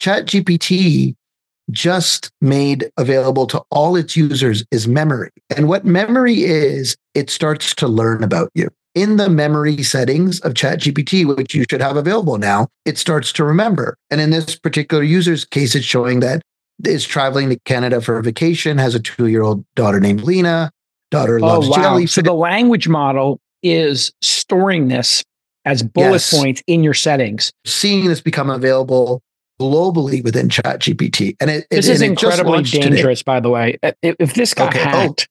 ChatGPT just made available to all its users is memory. And what memory is, it starts to learn about you. In the memory settings of ChatGPT, which you should have available now, it starts to remember. And in this particular user's case, it's showing that it's traveling to Canada for a vacation, has a 2-year-old daughter named Lena, daughter loves jellyfish. So the language model is storing this as bullet points in your settings. Seeing this become available globally within ChatGPT. And this is incredibly dangerous, today. By the way. If this got hacked.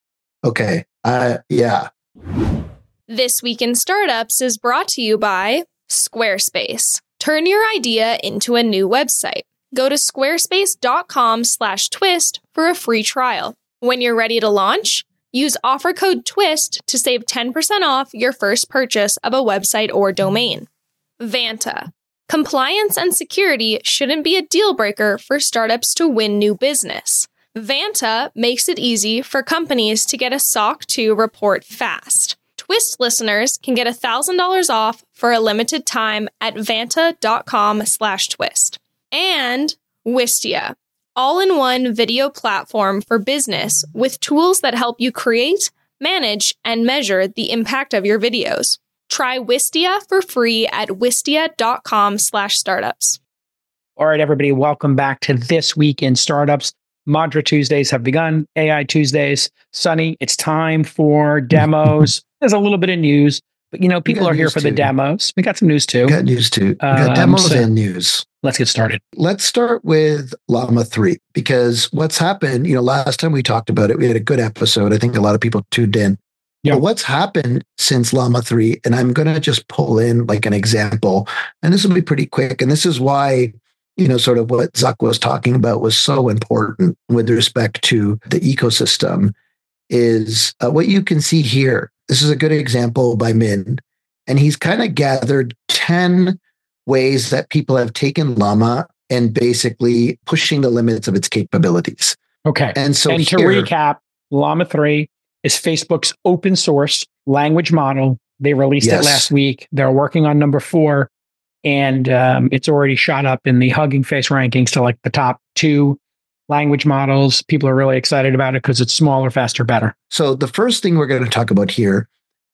Yeah. This Week in Startups is brought to you by Squarespace. Turn your idea into a new website. Go to squarespace.com/twist for a free trial. When you're ready to launch, use offer code TWIST to save 10% off your first purchase of a website or domain. Vanta. Compliance and security shouldn't be a deal breaker for startups to win new business. Vanta makes it easy for companies to get a SOC 2 report fast. Twist listeners can get $1,000 off for a limited time at vanta.com/twist. And Wistia, all-in-one video platform for business with tools that help you create, manage, and measure the impact of your videos. Try Wistia for free at wistia.com/startups. All right, everybody, welcome back to This Week in Startups. Madra Tuesdays have begun, AI Tuesdays. Sunny, it's time for demos. There's a little bit of news, but people are here for the demos. We got some news too. We got news too. We got demos and news. Let's get started. Let's start with Llama 3, because what's happened, last time we talked about it, we had a good episode. I think a lot of people tuned in. Yeah. But what's happened since Llama 3, and I'm going to just pull in like an example, and this will be pretty quick. And this is why, sort of what Zuck was talking about was so important with respect to the ecosystem is what you can see here. This is a good example by Min, and he's kind of gathered 10 ways that people have taken Llama and basically pushing the limits of its capabilities. Okay. And to recap, Llama 3 is Facebook's open source language model. They released it last week. They're working on number 4, and it's already shot up in the Hugging Face rankings to like the top 2 language models. People are really excited about it because it's smaller, faster, better. So the first thing we're going to talk about here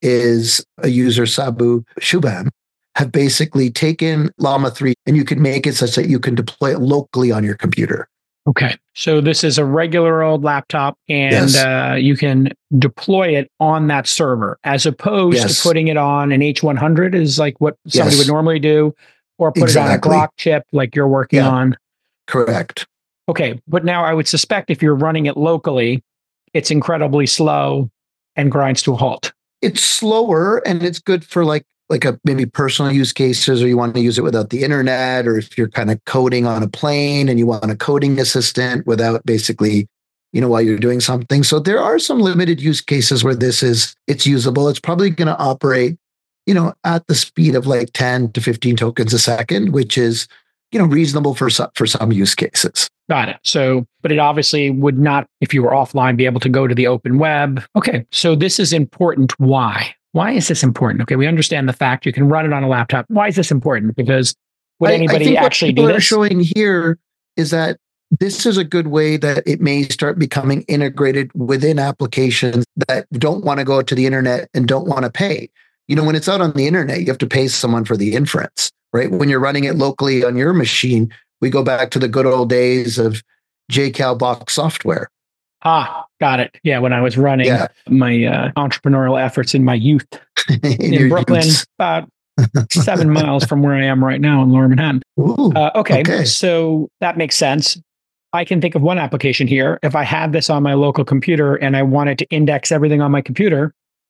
is a user, Sabu Shubham, have basically taken Llama 3 and you can make it such that you can deploy it locally on your computer. Okay. So this is a regular old laptop and you can deploy it on that server as opposed to putting it on an H100 is like what somebody would normally do, or put it on a Glock chip like you're working on. Correct. Okay. But now I would suspect if you're running it locally, it's incredibly slow and grinds to a halt. It's slower and it's good for like a maybe personal use cases, or you want to use it without the internet, or if you're kind of coding on a plane and you want a coding assistant without basically, while you're doing something. So there are some limited use cases where it's usable. It's probably going to operate, at the speed of like 10 to 15 tokens a second, which is, reasonable for some use cases. Got it. So, but it obviously would not, if you were offline, be able to go to the open web. Okay. So this is important. Why? Why is this important? Okay, we understand the fact you can run it on a laptop. Why is this important? Because would anybody actually do this? What people are showing here is that this is a good way that it may start becoming integrated within applications that don't want to go to the internet and don't want to pay. When it's out on the internet, you have to pay someone for the inference, right? When you're running it locally on your machine, we go back to the good old days of JCalBox software. Ah, got it. Yeah, when I was running my entrepreneurial efforts in my youth in Brooklyn, about 7 miles from where I am right now in Lower Manhattan. Okay, so that makes sense. I can think of one application here. If I had this on my local computer and I wanted to index everything on my computer,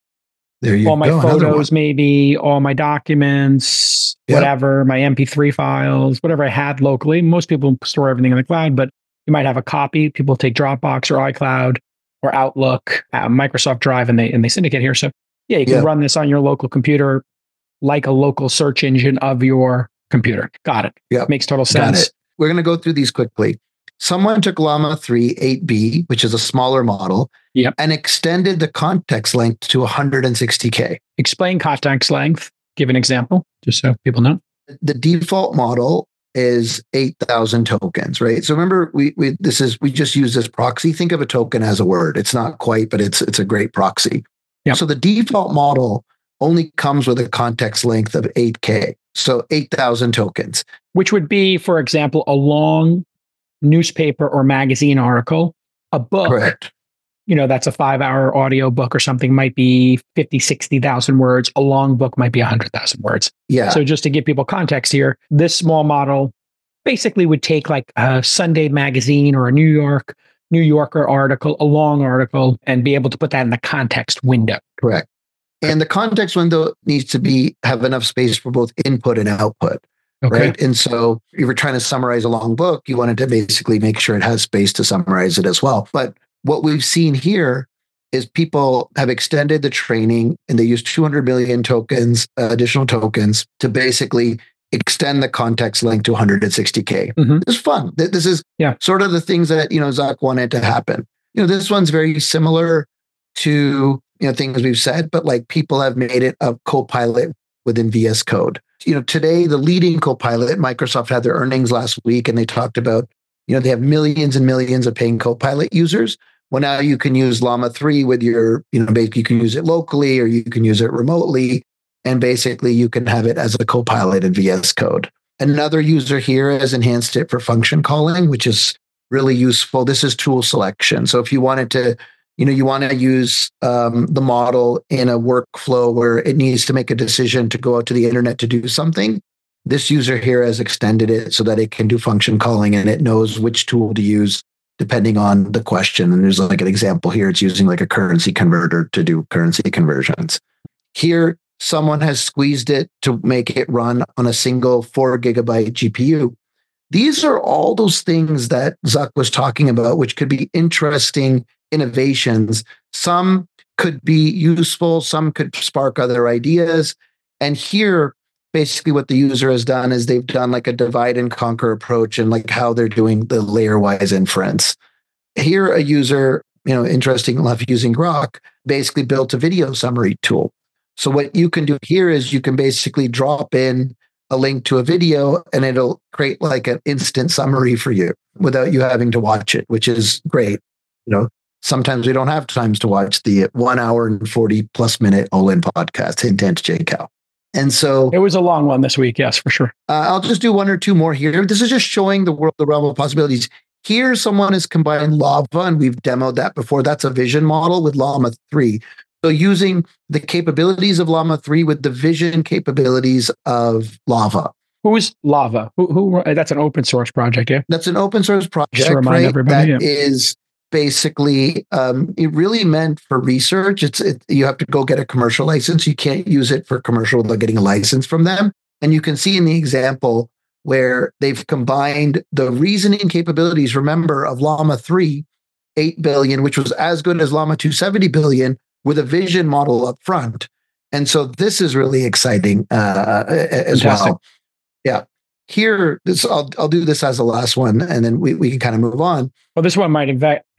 all my photos, maybe all my documents, whatever, my MP3 files, whatever I had locally. Most people store everything in the cloud, but you might have a copy. People take Dropbox or iCloud or Outlook, Microsoft Drive, and they syndicate here. So you can run this on your local computer like a local search engine of your computer. Got it. Yeah, makes total sense. We're going to go through these quickly. Someone took Llama 3 8B, which is a smaller model, and extended the context length to 160K. Explain context length. Give an example, just so people know. The default model is 8,000 tokens, right? So remember, we just use this proxy. Think of a token as a word. It's not quite, but it's a great proxy. Yep. So the default model only comes with a context length of 8K. So 8,000 tokens. Which would be, for example, a long newspaper or magazine article. A book, correct. That's a 5-hour audio book or something, might be 50, 60,000 words. A long book might be 100,000 words. Yeah. So just to give people context here, this small model basically would take like a Sunday magazine or a New Yorker article, a long article, and be able to put that in the context window. Correct. And the context window needs to have enough space for both input and output. Okay. Right. And so if you're trying to summarize a long book, you wanted to basically make sure it has space to summarize it as well. But what we've seen here is people have extended the training and they use 200 million tokens, additional tokens, to basically extend the context length to 160K. Mm-hmm. It's fun. This is sort of the things that, Zuck wanted to happen. This one's very similar to, things we've said, but like people have made it a Copilot within VS Code. Today, the leading Copilot, Microsoft had their earnings last week, and they talked about, they have millions and millions of paying Copilot users. Well, now you can use Llama 3 with your, basically you can use it locally or you can use it remotely. And basically you can have it as a Copilot in VS Code. Another user here has enhanced it for function calling, which is really useful. This is tool selection. So if you wanted to, you want to use the model in a workflow where it needs to make a decision to go out to the internet to do something, this user here has extended it so that it can do function calling and it knows which tool to use depending on the question. And there's like an example here. It's using like a currency converter to do currency conversions. Here, someone has squeezed it to make it run on a single 4 gigabyte GPU. These are all those things that Zuck was talking about, which could be interesting innovations. Some could be useful, some could spark other ideas. And here, basically what the user has done is they've done like a divide and conquer approach and like how they're doing the layer-wise inference. Here, a user, interesting enough, using Grok, basically built a video summary tool. So what you can do here is you can basically drop in a link to a video and it'll create like an instant summary for you without you having to watch it, which is great. Sometimes we don't have times to watch the 1 hour and 40 plus minute all-in podcast, Intense JCal. And so it was a long one this week. Yes, for sure. I'll just do one or two more here. This is just showing the world, the realm of possibilities. Here, someone has combined Lava, and we've demoed that before. That's a vision model with Llama 3. So using the capabilities of Llama 3 with the vision capabilities of Lava. Who is Lava? Who? That's an open source project, yeah? That's an open source project, just to remind everybody, that is basically, it really meant for research. You have to go get a commercial license. You can't use it for commercial without getting a license from them. And you can see in the example where they've combined the reasoning capabilities, remember, of Llama 3, 8 billion, which was as good as Llama 2, 70 billion, with a vision model up front. And so this is really exciting as Fantastic. Well. Yeah. Here, I'll do this as the last one, and then we can kind of move on. Well, this one might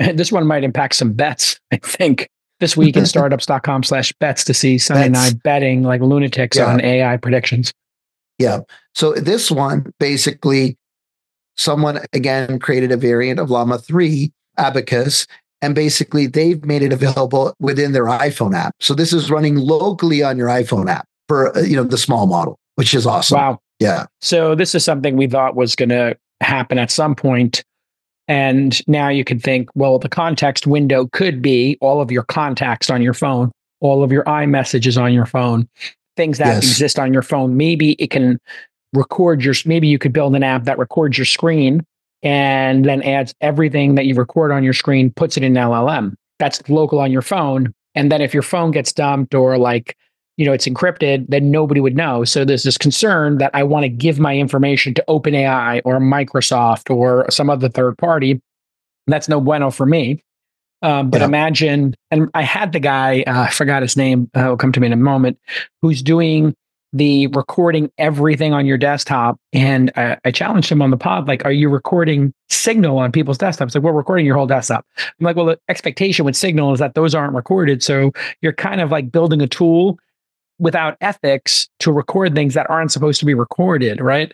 impact some bets, I think. This week in startups.com/bets to see Sunny and I betting like lunatics on AI predictions. Yeah. So this one, basically, someone, again, created a variant of Llama 3, Abacus, and basically they've made it available within their iPhone app. So this is running locally on your iPhone app for, the small model, which is awesome. Wow. Yeah. So this is something we thought was going to happen at some point. And now you can think, well, the context window could be all of your contacts on your phone, all of your iMessages on your phone, things that exist on your phone. Maybe it can record maybe you could build an app that records your screen and then adds everything that you record on your screen, puts it in LLM. That's local on your phone. And then if your phone gets dumped or it's encrypted, then nobody would know. So there's this concern that I want to give my information to OpenAI or Microsoft or some other third party. That's no bueno for me. But imagine, and I had the guy, I forgot his name, it'll come to me in a moment, who's doing the recording everything on your desktop. And I challenged him on the pod, like, are you recording Signal on people's desktops? Like, we're recording your whole desktop. I'm like, well, the expectation with Signal is that those aren't recorded. So you're kind of like building a tool without ethics to record things that aren't supposed to be recorded, right?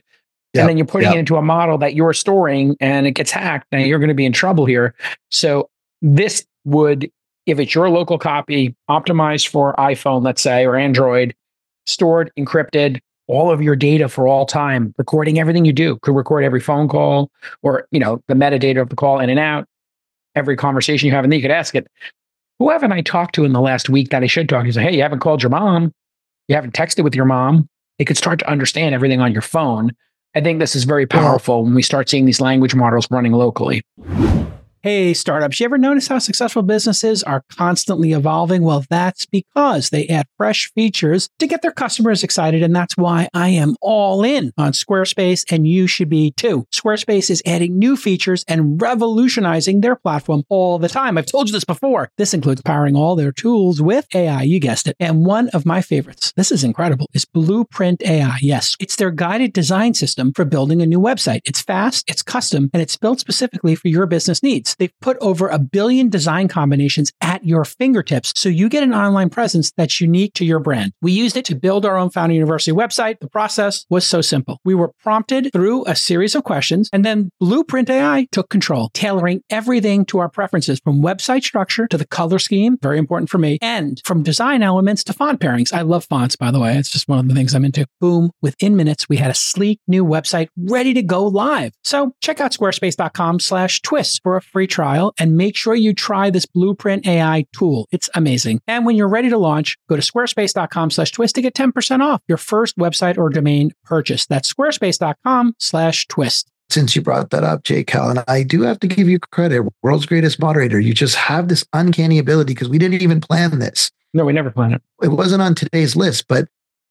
And then you're putting it into a model that you're storing and it gets hacked. Now you're going to be in trouble here. So this would, if it's your local copy, optimized for iPhone, let's say, or Android, stored, encrypted, all of your data for all time, recording everything you do. Could record every phone call or, the metadata of the call in and out, every conversation you have. And then you could ask it, who haven't I talked to in the last week that I should talk to? You say, hey, you haven't called your mom. You haven't texted with your mom. It could start to understand everything on your phone. I think this is very powerful when we start seeing these language models running locally. Hey, startups, you ever notice how successful businesses are constantly evolving? Well, that's because they add fresh features to get their customers excited. And that's why I am all in on Squarespace, and you should be too. Squarespace is adding new features and revolutionizing their platform all the time. I've told you this before. This includes powering all their tools with AI, you guessed it. And one of my favorites, this is incredible, is Blueprint AI. Yes, it's their guided design system for building a new website. It's fast, it's custom, and it's built specifically for your business needs. They've put over 1 billion design combinations at your fingertips, so you get an online presence that's unique to your brand. We used it to build our own Founder University website. The process was so simple. We were prompted through a series of questions, and then Blueprint AI took control, tailoring everything to our preferences, from website structure to the color scheme, very important for me, and from design elements to font pairings. I love fonts, by the way. It's just one of the things I'm into. Boom. Within minutes, we had a sleek new website ready to go live. So check out squarespace.com/twist for a free trial, and make sure you try this Blueprint AI tool. It's amazing. And when you're ready to launch, go to squarespace.com/twist to get 10% off your first website or domain purchase. That's squarespace.com/twist. Since you brought that up, Jay Callan, I do have to give you credit. World's greatest moderator. You just have this uncanny ability, because we didn't even plan this. No, we never planned it. It wasn't on today's list, but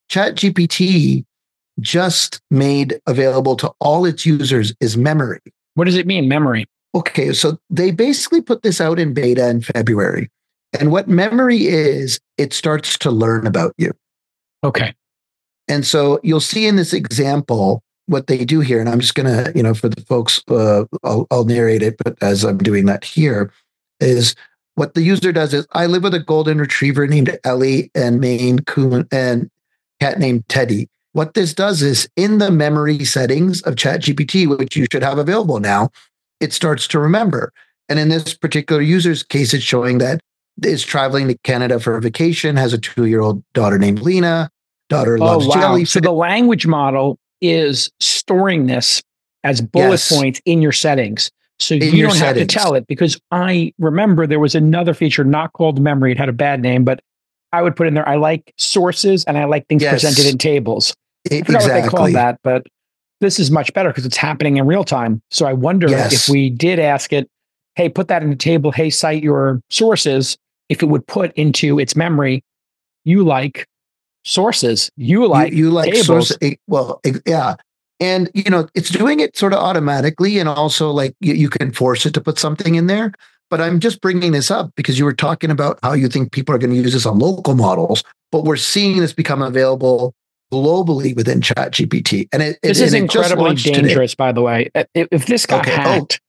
ChatGPT just made available to all its users is memory. What does it mean, memory? Okay, so they basically put this out in beta in February. And what memory is, it starts to learn about you. Okay. And so you'll see in this example what they do here. And I'm just going to, for the folks, I'll narrate it, but as I'm doing that here, is what the user does is, I live with a golden retriever named Ellie and Maine Coon and cat named Teddy. What this does is, in the memory settings of ChatGPT, which you should have available now, it starts to remember. And in this particular user's case, it's showing that it's traveling to Canada for a vacation, has a 2-year-old daughter named Lena, daughter loves jelly. So the language model is storing this as bullet points in your settings. So you don't have to tell it, because I remember there was another feature not called memory. It had a bad name, but I would put in there, I like sources and I like things presented in tables. I forgot what they called that, but this is much better because it's happening in real time. So I wonder if we did ask it, hey, put that in the table, hey, cite your sources, if it would put into its memory, you like sources, you like tables. Yeah. And, it's doing it sort of automatically. And also, like, you can force it to put something in there. But I'm just bringing this up because you were talking about how you think people are going to use this on local models, but we're seeing this become available globally within ChatGPT. And this is incredibly dangerous, by the way. If this got hacked.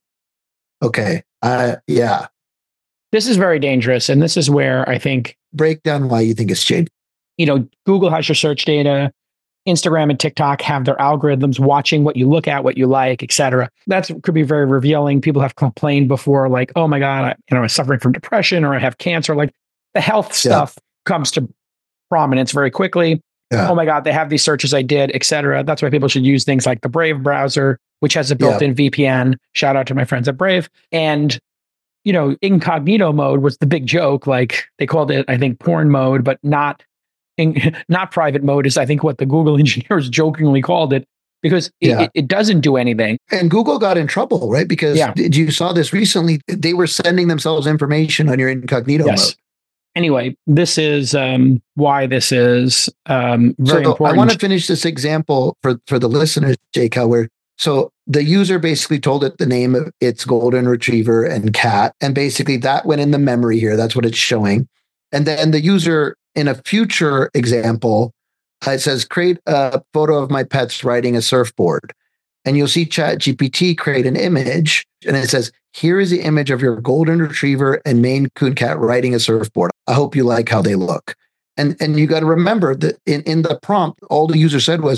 Yeah. This is very dangerous. And this is where I think. Break down why you think it's changed. Google has your search data. Instagram and TikTok have their algorithms watching what you look at, what you like, etc. That could be very revealing. People have complained before, like, oh my God, I'm suffering from depression, or I have cancer. Like, the health stuff comes to prominence very quickly. Yeah. Oh my God, they have these searches I did, etc. That's why people should use things like the Brave browser, which has a built-in VPN. Shout out to my friends at Brave. And, incognito mode was the big joke. Like, they called it, I think, porn mode, but not private mode is, I think, what the Google engineers jokingly called it, because it doesn't do anything. And Google got in trouble, right? Because you saw this recently. They were sending themselves information on your incognito mode. Anyway, this is why this is very important. I want to finish this example for the listeners, Jay Cal, so the user basically told it the name of its golden retriever and cat, and basically that went in the memory here. That's what it's showing. And then the user, in a future example, it says, create a photo of my pets riding a surfboard. And you'll see ChatGPT create an image, and it says, here is the image of your golden retriever and Maine Coon cat riding a surfboard. I hope you like how they look. And you got to remember that in the prompt, all the user said was,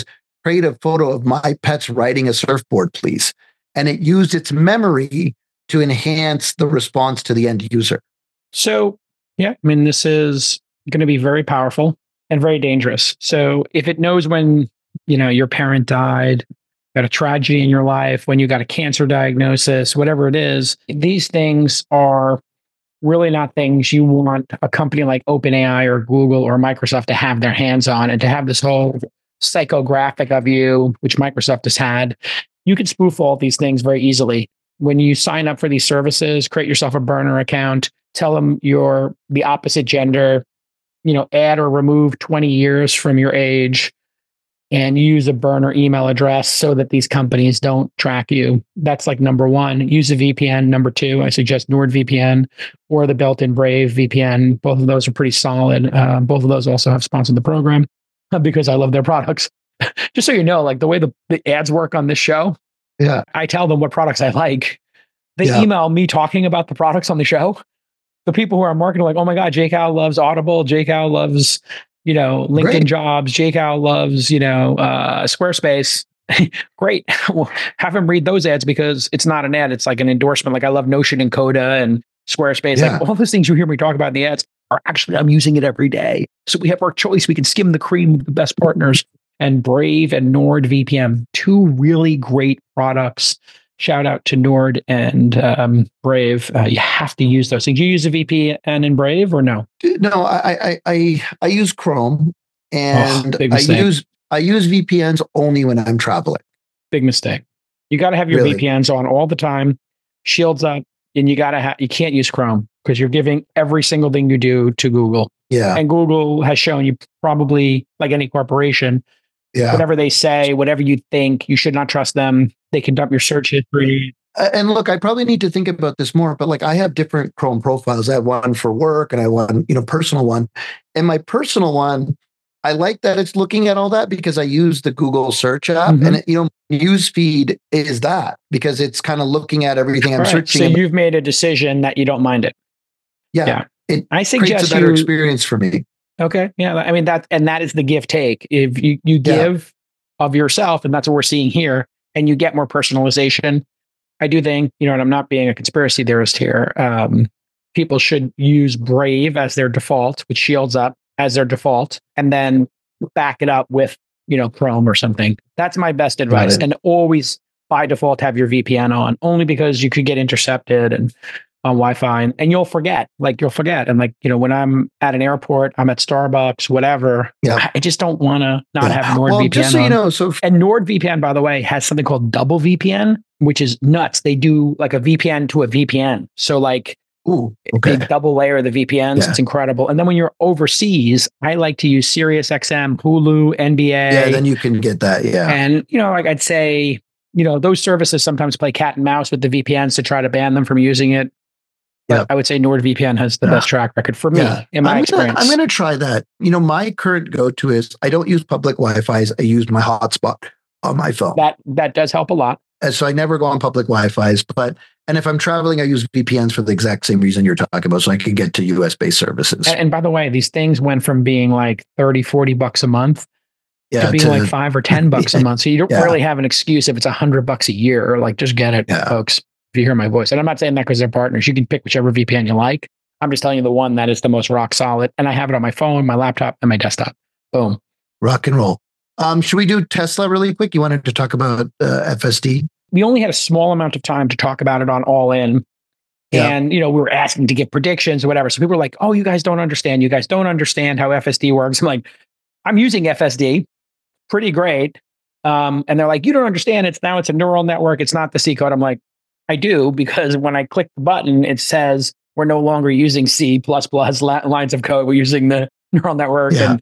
create a photo of my pets riding a surfboard, please. And it used its memory to enhance the response to the end user. So, yeah, I mean, this is going to be very powerful and very dangerous. So if it knows when, your parent died, got a tragedy in your life, when you got a cancer diagnosis, whatever it is, these things are really not things you want a company like OpenAI or Google or Microsoft to have their hands on, and to have this whole psychographic of you, which Microsoft has had. You can spoof all these things very easily. When you sign up for these services, create yourself a burner account, tell them you're the opposite gender, add or remove 20 years from your age, and use a burner email address so that these companies don't track you. That's like number one. Use a VPN. Number two, I suggest NordVPN or the built-in Brave VPN. Both of those are pretty solid. Both of those also have sponsored the program because I love their products. Just so you know, like the way the ads work on this show, I tell them what products I like. They email me talking about the products on the show. The people who are marketing are like, oh my God, JCal loves Audible. JCal loves, LinkedIn Great. Jobs. JCal loves, Squarespace. Great. Well, have him read those ads because it's not an ad. It's like an endorsement. Like I love Notion and Coda and Squarespace. Like all those things you hear me talk about in the ads are actually, I'm using it every day. So we have our choice. We can skim the cream of the best partners. And Brave and NordVPN, two really great products. Shout out to Nord and Brave. You have to use those things. You use a VPN in Brave or no? No, I use Chrome, and I use VPNs only when I'm traveling. Big mistake. You got to have your VPNs on all the time. Shields up, and you can't use Chrome because you're giving every single thing you do to Google. Yeah, and Google has shown you, probably like any corporation, whatever they say, whatever you think, you should not trust them. They can dump your search history. And look, I probably need to think about this more, but like I have different Chrome profiles. I have one for work and I have one, personal one. And my personal one, I like that it's looking at all that because I use the Google search app, and newsfeed is that because it's kind of looking at everything I'm searching. So you've made a decision that you don't mind it. Yeah. I suggest creates a better experience for me. Okay. Yeah. I mean, that is the give take. If you give of yourself, and that's what we're seeing here, and you get more personalization. I do think, and I'm not being a conspiracy theorist here. People should use Brave as their default, which shields up as their default, and then back it up with, Chrome or something. That's my best advice. And always by default, have your VPN on, only because you could get intercepted and on Wi-Fi, and you'll forget. And when I'm at an airport, I'm at Starbucks, whatever. Yeah. I just don't want to not have NordVPN. Well, just so you know, and NordVPN, by the way, has something called double VPN, which is nuts. They do like a VPN to a VPN. So they double layer the VPNs. Yeah. It's incredible. And then when you're overseas, I like to use SiriusXM, Hulu, NBA. Yeah, then you can get that. Yeah. And, I'd say, those services sometimes play cat and mouse with the VPNs to try to ban them from using it. But I would say NordVPN has the best track record for me in my experience. I'm going to try that. My current go-to is I don't use public Wi-Fi's. I use my hotspot on my phone. That does help a lot. And so I never go on public Wi-Fi's. And if I'm traveling, I use VPNs for the exact same reason you're talking about, so I can get to US-based services. And by the way, these things went from being like $30-$40 a month to being like $5 or $10 a month. So you don't really have an excuse if it's $100 a year. Or just get it, folks. If you hear my voice. And I'm not saying that because they're partners. You can pick whichever VPN you like. I'm just telling you the one that is the most rock solid. And I have it on my phone, my laptop, and my desktop. Boom. Rock and roll. Should we do Tesla really quick? You wanted to talk about FSD? We only had a small amount of time to talk about it on All In. Yeah. And, we were asking to get predictions or whatever. So people were like, oh, you guys don't understand. You guys don't understand how FSD works. I'm like, I'm using FSD. Pretty great. And they're like, you don't understand. It's a neural network. It's not the C code. I'm like, I do, because when I click the button, it says we're no longer using C++ lines of code. We're using the neural network. And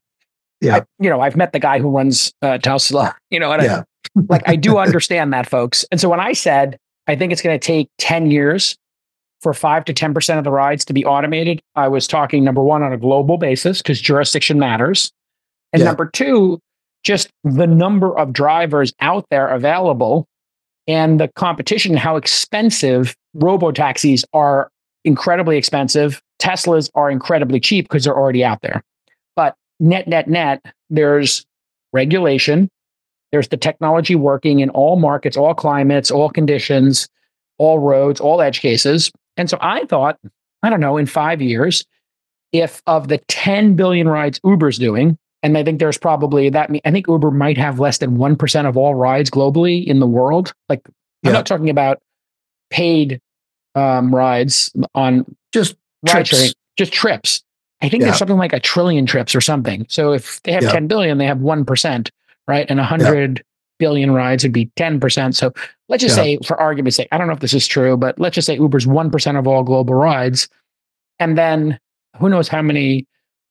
I've met the guy who runs Tesla. I do understand that, folks. And so when I said, I think it's going to take 10 years for 5 to 10% of the rides to be automated, I was talking, number one, on a global basis, because jurisdiction matters. And number two, just the number of drivers out there available and the competition, how expensive robo-taxis are. Incredibly expensive. Teslas are incredibly cheap because they're already out there. But net, there's regulation, There's the technology working in all markets, all climates, all conditions, all roads, all edge cases. And so I thought, I don't know, in 5 years, if of the 10 billion rides Uber's doing, and I think there's probably that, I think Uber might have less than 1% of all rides globally in the world. Like, I'm not talking about paid rides on just ride trips. sharing, just trips. I think there's something like 1 trillion trips or something. So if they have 10 billion, they have 1%, right? And 100 billion rides would be 10%. So let's just say, for argument's sake, I don't know if this is true, but let's just say Uber's 1% of all global rides. And then who knows how many,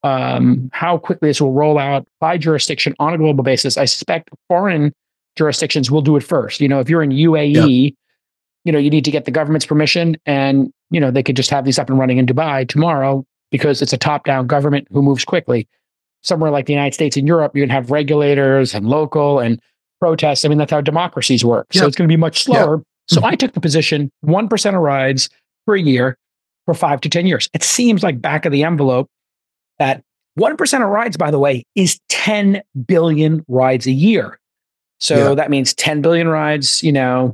how quickly this will roll out by jurisdiction on a global basis. I suspect foreign jurisdictions will do it first. If you're in UAE, you need to get the government's permission, and, they could just have these up and running in Dubai tomorrow because it's a top-down government who moves quickly. Somewhere like the United States and Europe, you're going to have regulators and local and protests. I mean, that's how democracies work. So it's going to be much slower. So I took the position, 1% of rides per year for 5 to 10 years. It seems like back of the envelope that 1% of rides, by the way, is 10 billion rides a year. So that means 10 billion rides,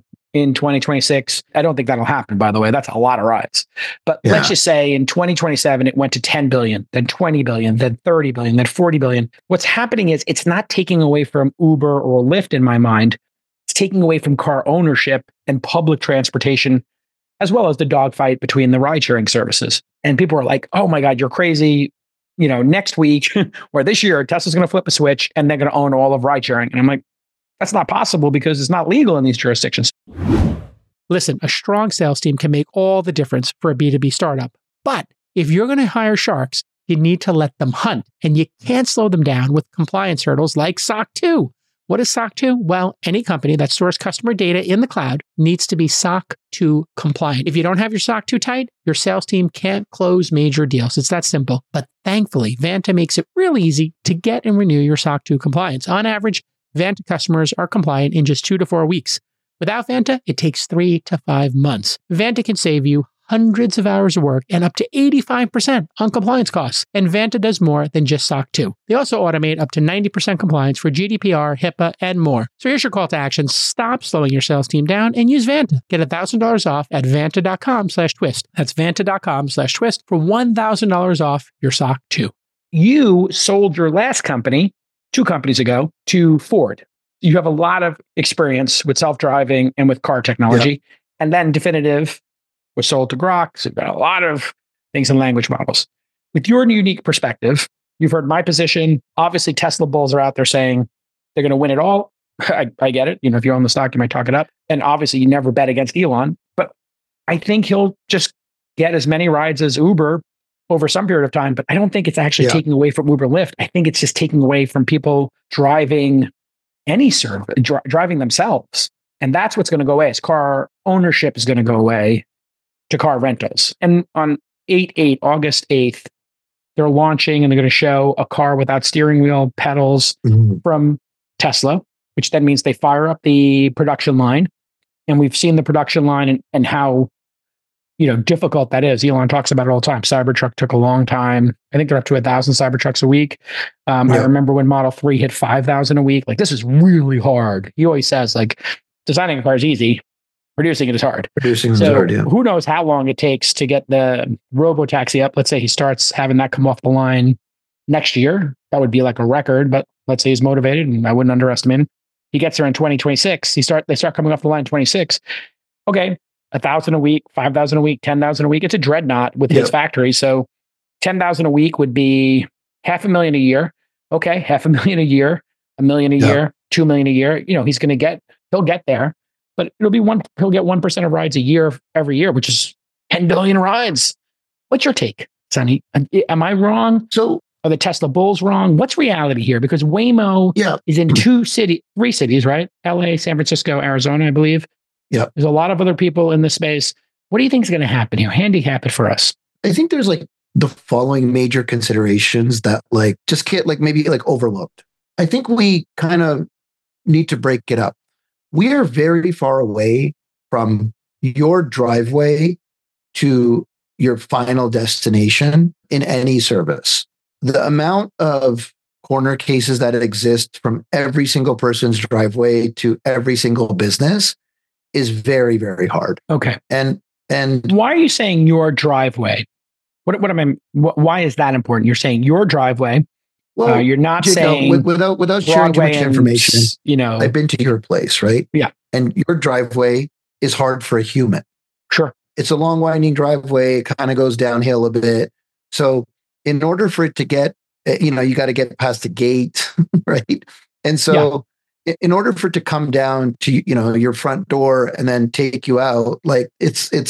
in 2026. I don't think that'll happen, by the way. That's a lot of rides. But let's just say in 2027, it went to 10 billion, then 20 billion, then 30 billion, then 40 billion. What's happening is it's not taking away from Uber or Lyft in my mind. It's taking away from car ownership and public transportation, as well as the dogfight between the ride sharing services. And people are like, oh my God, you're crazy. Next week or this year, Tesla's going to flip a switch and they're going to own all of ride sharing. And I'm like, that's not possible because it's not legal in these jurisdictions. Listen, a strong sales team can make all the difference for a B2B startup. But if you're going to hire sharks, you need to let them hunt, and you can't slow them down with compliance hurdles like SOC 2. What is SOC 2? Well, any company that stores customer data in the cloud needs to be SOC 2 compliant. If you don't have your SOC 2 tight, your sales team can't close major deals. It's that simple. But thankfully, Vanta makes it really easy to get and renew your SOC 2 compliance. On average, Vanta customers are compliant in just 2 to 4 weeks. Without Vanta, it takes 3 to 5 months. Vanta can save you hundreds of hours of work and up to 85% on compliance costs. And Vanta does more than just SOC 2. They also automate up to 90% compliance for GDPR, HIPAA, and more. So here's your call to action. Stop slowing your sales team down and use Vanta. Get $1,000 off at vanta.com/twist. That's vanta.com/twist for $1,000 off your SOC 2. You sold your last company 2 companies ago to Ford. You have a lot of experience with self-driving and with car technology. Yep. And then Definitive was sold to Grok. So you've got a lot of things in language models. With your unique perspective, you've heard my position. Obviously, Tesla bulls are out there saying they're going to win it all. I get it. If you own the stock, you might talk it up. And obviously, you never bet against Elon. But I think he'll just get as many rides as Uber over some period of time. But I don't think it's actually taking away from Uber Lyft. I think it's just taking away from people driving any service, driving themselves. And that's what's going to go away. Is car ownership is going to go away to car rentals. And on August 8th, they're launching and they're going to show a car without steering wheel, pedals from Tesla, which then means they fire up the production line. And we've seen the production line and how difficult that is. Elon talks about it all the time. Cybertruck took a long time. I think they're up to 1,000 Cybertrucks a week. I remember when Model 3 hit 5,000 a week. Like, this is really hard. He always says, like, designing a car is easy. Producing it is hard. Producing it is hard, yeah. Who knows how long it takes to get the robo-taxi up. Let's say he starts having that come off the line next year. That would be like a record, but let's say he's motivated, and I wouldn't underestimate him. He gets there in 2026. They start coming off the line in 26. Okay. 1,000 a week, 5,000 a week, 10,000 a week. It's a dreadnought with his factory. So 10,000 a week would be $500,000 a year. Okay. $500,000 a year, $1 million a year, $2 million a year. He'll get there, but he'll get 1% of rides a year every year, which is 10 billion rides. What's your take, Sonny? Am I wrong? So are the Tesla bulls wrong? What's reality here? Because Waymo is in 3 cities, right? LA, San Francisco, Arizona, I believe. Yeah. There's a lot of other people in this space. What do you think is going to happen here? Handicap it for us. I think there's the following major considerations that just can't maybe overlooked. I think we kind of need to break it up. We are very far away from your driveway to your final destination in any service. The amount of corner cases that exist from every single person's driveway to every single business is very, very hard. Okay. And why are you saying your driveway? Why is that important? You're saying your driveway. Well, you're not saying without sharing too much information. I've been to your place, right? Yeah. And your driveway is hard for a human. Sure. It's a long winding driveway. It kind of goes downhill a bit. So in order for it to get, you got to get past the gate, right? And so in order for it to come down to, your front door and then take you out, like it's going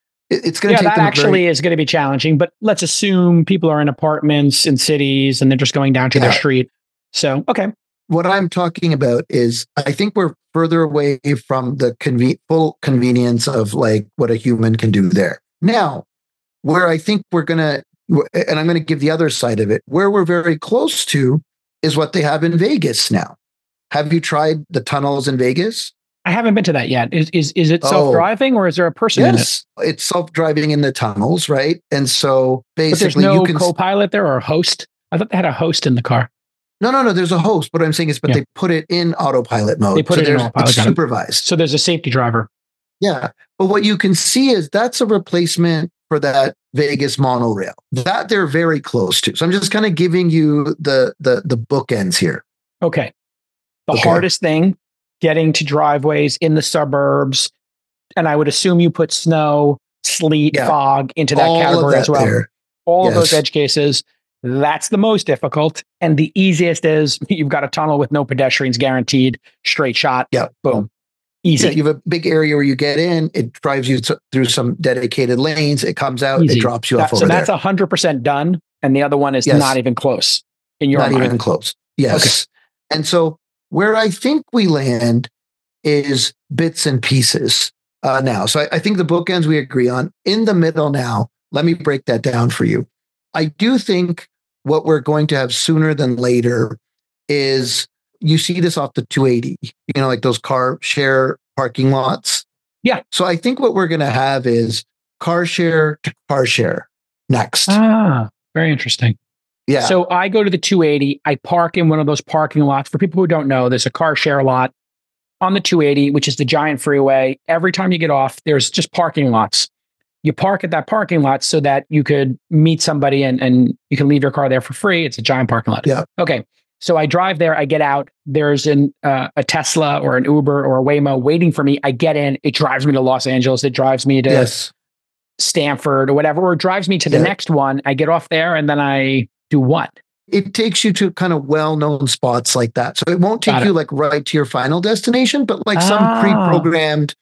to take that actually is going to be challenging, but let's assume people are in apartments in cities and they're just going down to their street. So, okay. What I'm talking about is I think we're further away from the full convenience of like what a human can do there. Now, where I think we're going to, and I'm going to give the other side of it, where we're very close to is what they have in Vegas now. Have you tried the tunnels in Vegas? I haven't been to that yet. Is it self-driving or is there a person in it? Yes, it's self-driving in the tunnels, right? And so basically, but there's no co-pilot there or a host. I thought they had a host in the car. No. There's a host. What I'm saying is, they put it in autopilot mode. They put it in autopilot. It's supervised. So there's a safety driver. Yeah, but what you can see is that's a replacement for that Vegas monorail that they're very close to. So I'm just kind of giving you the bookends here. Okay. The hardest thing, getting to driveways in the suburbs, and I would assume you put snow, sleet, fog into that category as well. All of those edge cases. That's the most difficult. And the easiest is you've got a tunnel with no pedestrians guaranteed, straight shot. Yeah. Boom. Easy. Yeah, you have a big area where you get in, it drives you through some dedicated lanes, it comes out, it drops you off over there. So that's 100% done. And the other one is not even close in your mind. Not even close. Yes. Okay. And so where I think we land is bits and pieces now. So I think the bookends we agree on. In the middle now, let me break that down for you. I do think what we're going to have sooner than later is you see this off the 280, like those car share parking lots. Yeah. So I think what we're going to have is car share to car share next. Ah, very interesting. Yeah. So I go to the 280. I park in one of those parking lots. For people who don't know, there's a car share lot on the 280, which is the giant freeway. Every time you get off, there's just parking lots. You park at that parking lot so that you could meet somebody and you can leave your car there for free. It's a giant parking lot. Yeah. Okay. So I drive there, I get out, there's a Tesla or an Uber or a Waymo waiting for me. I get in, it drives me to Los Angeles. It drives me to Stanford or whatever, or it drives me to the next one. I get off there and then I do what? It takes you to kind of well-known spots like that. So it won't take you like right to your final destination, but like some pre-programmed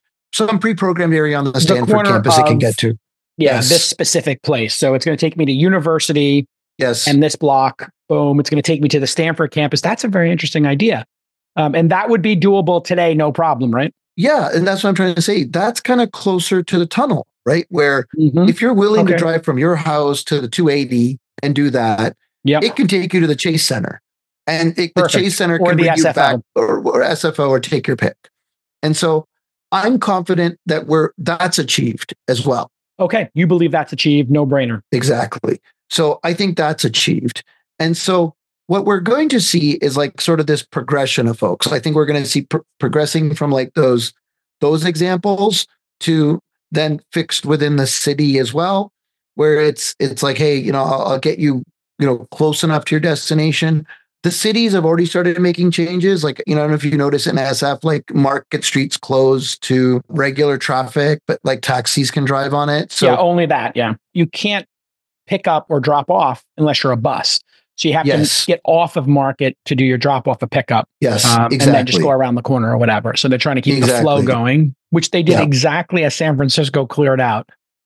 area on the Stanford campus it can get to. Yeah, this specific place. So it's going to take me to university. Yes. And this block, boom, it's going to take me to the Stanford campus. That's a very interesting idea. And that would be doable today, no problem, right? Yeah. And that's what I'm trying to say. That's kind of closer to the tunnel, right? Where if you're willing to drive from your house to the 280 and do that, it can take you to the Chase Center. And the Chase Center can bring you back or SFO or take your pick. And so I'm confident that that's achieved as well. Okay. You believe that's achieved, no brainer. Exactly. So I think that's achieved. And so what we're going to see is like sort of this progression of folks. I think we're going to see progressing from like those examples to then fixed within the city as well, where it's like, hey, I'll get you, close enough to your destination. The cities have already started making changes. Like, I don't know if you notice in SF, like Market Street's closed to regular traffic, but like taxis can drive on it. So only that. Yeah. You can't pick up or drop off unless you're a bus. So you have to get off of Market to do your drop off or pickup. Yes, exactly. And then just go around the corner or whatever. So they're trying to keep the flow going, which they did exactly as San Francisco cleared out.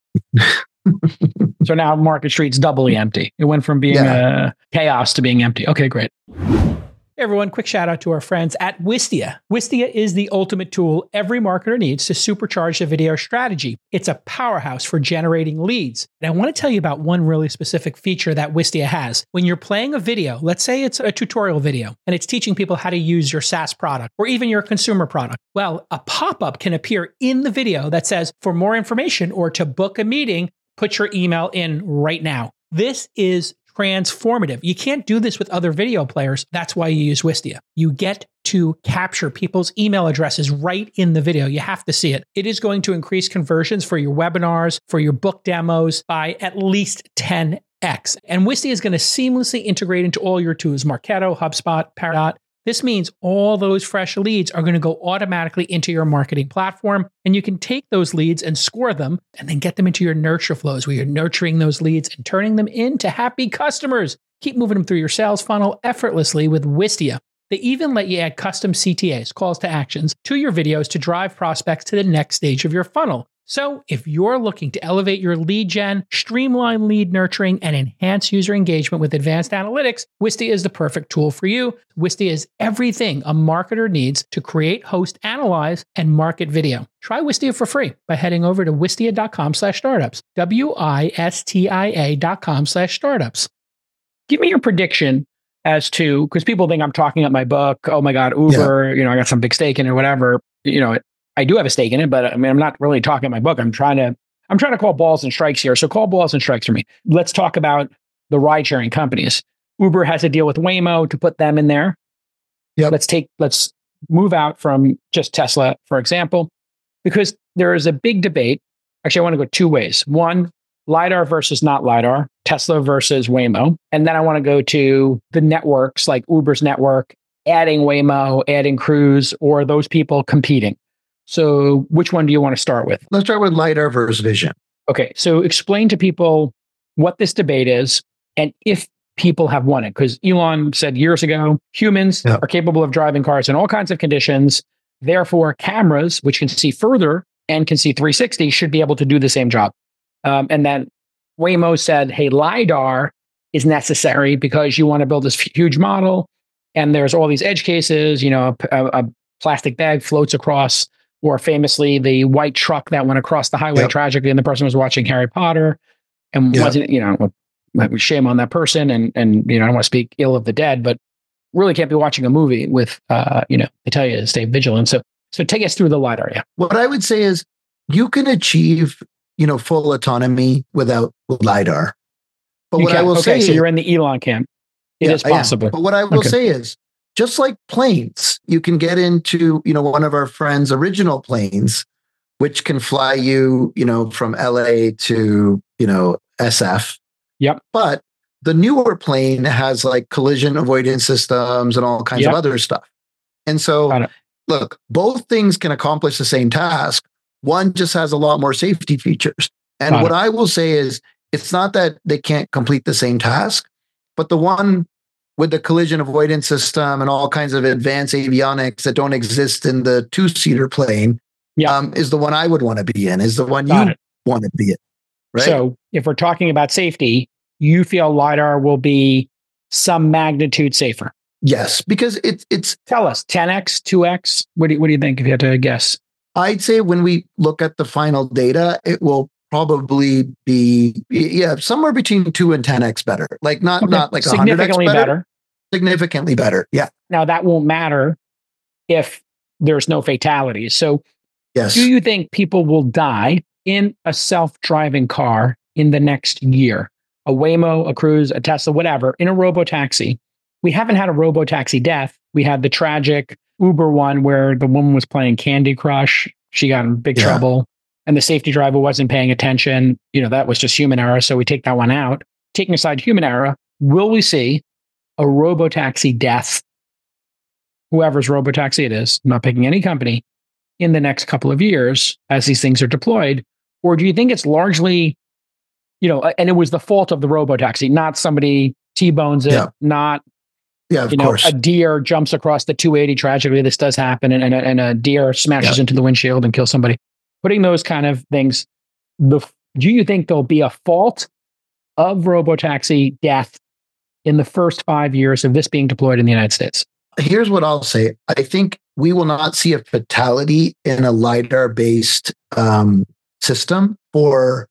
So now Market Street's doubly empty. It went from being chaos to being empty. Okay, great. Hey everyone, quick shout out to our friends at Wistia. Wistia is the ultimate tool every marketer needs to supercharge a video strategy. It's a powerhouse for generating leads. And I want to tell you about one really specific feature that Wistia has. When you're playing a video, let's say it's a tutorial video, and it's teaching people how to use your SaaS product or even your consumer product. Well, a pop-up can appear in the video that says, for more information or to book a meeting, put your email in right now. This is transformative. You can't do this with other video players. That's why you use Wistia. You get to capture people's email addresses right in the video. You have to see it. It is going to increase conversions for your webinars, for your book demos by at least 10x. And Wistia is going to seamlessly integrate into all your tools, Marketo, HubSpot, Pardot. This means all those fresh leads are going to go automatically into your marketing platform, and you can take those leads and score them and then get them into your nurture flows where you're nurturing those leads and turning them into happy customers. Keep moving them through your sales funnel effortlessly with Wistia. They even let you add custom CTAs, calls to actions, to your videos to drive prospects to the next stage of your funnel. So if you're looking to elevate your lead gen, streamline lead nurturing, and enhance user engagement with advanced analytics, Wistia is the perfect tool for you. Wistia is everything a marketer needs to create, host, analyze, and market video. Try Wistia for free by heading over to wistia.com/startups, WISTIA.com/startups. Give me your prediction as to, because people think I'm talking up my book. Oh my God, Uber, I got some big stake in it or whatever. I do have a stake in it, but I'm not really talking my book. I'm trying to call balls and strikes here. So call balls and strikes for me. Let's talk about the ride sharing companies. Uber has a deal with Waymo to put them in there. Yep. Let's move out from just Tesla, for example, because there is a big debate. Actually, I want to go two ways. One, LiDAR versus not LiDAR, Tesla versus Waymo. And then I want to go to the networks like Uber's network, adding Waymo, adding Cruise, or those people competing. So which one do you want to start with? Let's start with LiDAR versus vision. Okay. So explain to people what this debate is and if people have won it. Because Elon said years ago, humans are capable of driving cars in all kinds of conditions. Therefore, cameras, which can see further and can see 360, should be able to do the same job. And then Waymo said, hey, LiDAR is necessary because you want to build this huge model. And there's all these edge cases, a plastic bag floats across, or famously the white truck that went across the highway tragically, and the person was watching Harry Potter and wasn't, shame on that person. And I don't want to speak ill of the dead, but really can't be watching a movie with, they tell you to stay vigilant. So take us through the LiDAR. Yeah. What I would say is you can achieve, full autonomy without LiDAR. But what I will say so you're in the Elon camp. It is possible. But what I will say is, just like planes, you can get into, one of our friends' original planes, which can fly you, from LA to, SF. Yep. But the newer plane has like collision avoidance systems and all kinds of other stuff. And so, look, both things can accomplish the same task. One just has a lot more safety features. And what I will say is, it's not that they can't complete the same task, but the one with the collision avoidance system and all kinds of advanced avionics that don't exist in the two-seater plane is the one I would want to be in, is the one you want to be in. Right? So if we're talking about safety, you feel LiDAR will be some magnitude safer? Yes, because it's tell us, 10x, 2x? What do you think if you had to guess? I'd say when we look at the final data, it will probably be somewhere between 2 and 10x better. Like not like significantly better. Significantly better. Yeah. Now that won't matter if there's no fatalities. So yes. Do you think people will die in a self-driving car in the next year? A Waymo, a Cruise, a Tesla, whatever, in a robotaxi. We haven't had a robotaxi death. We had the tragic Uber one where the woman was playing Candy Crush. She got in big trouble. And the safety driver wasn't paying attention. That was just human error. So we take that one out. Taking aside human error, will we see a robotaxi death, whoever's robotaxi it is, I'm not picking any company, in the next couple of years as these things are deployed? Or do you think it's largely, and it was the fault of the robotaxi, not somebody T-bones it, not, of course. A deer jumps across the 280 tragically. This does happen. And a deer smashes into the windshield and kills somebody. Putting those kind of things, do you think there'll be a fault of robotaxi death in the first 5 years of this being deployed in the United States? Here's what I'll say. I think we will not see a fatality in a LiDAR-based system for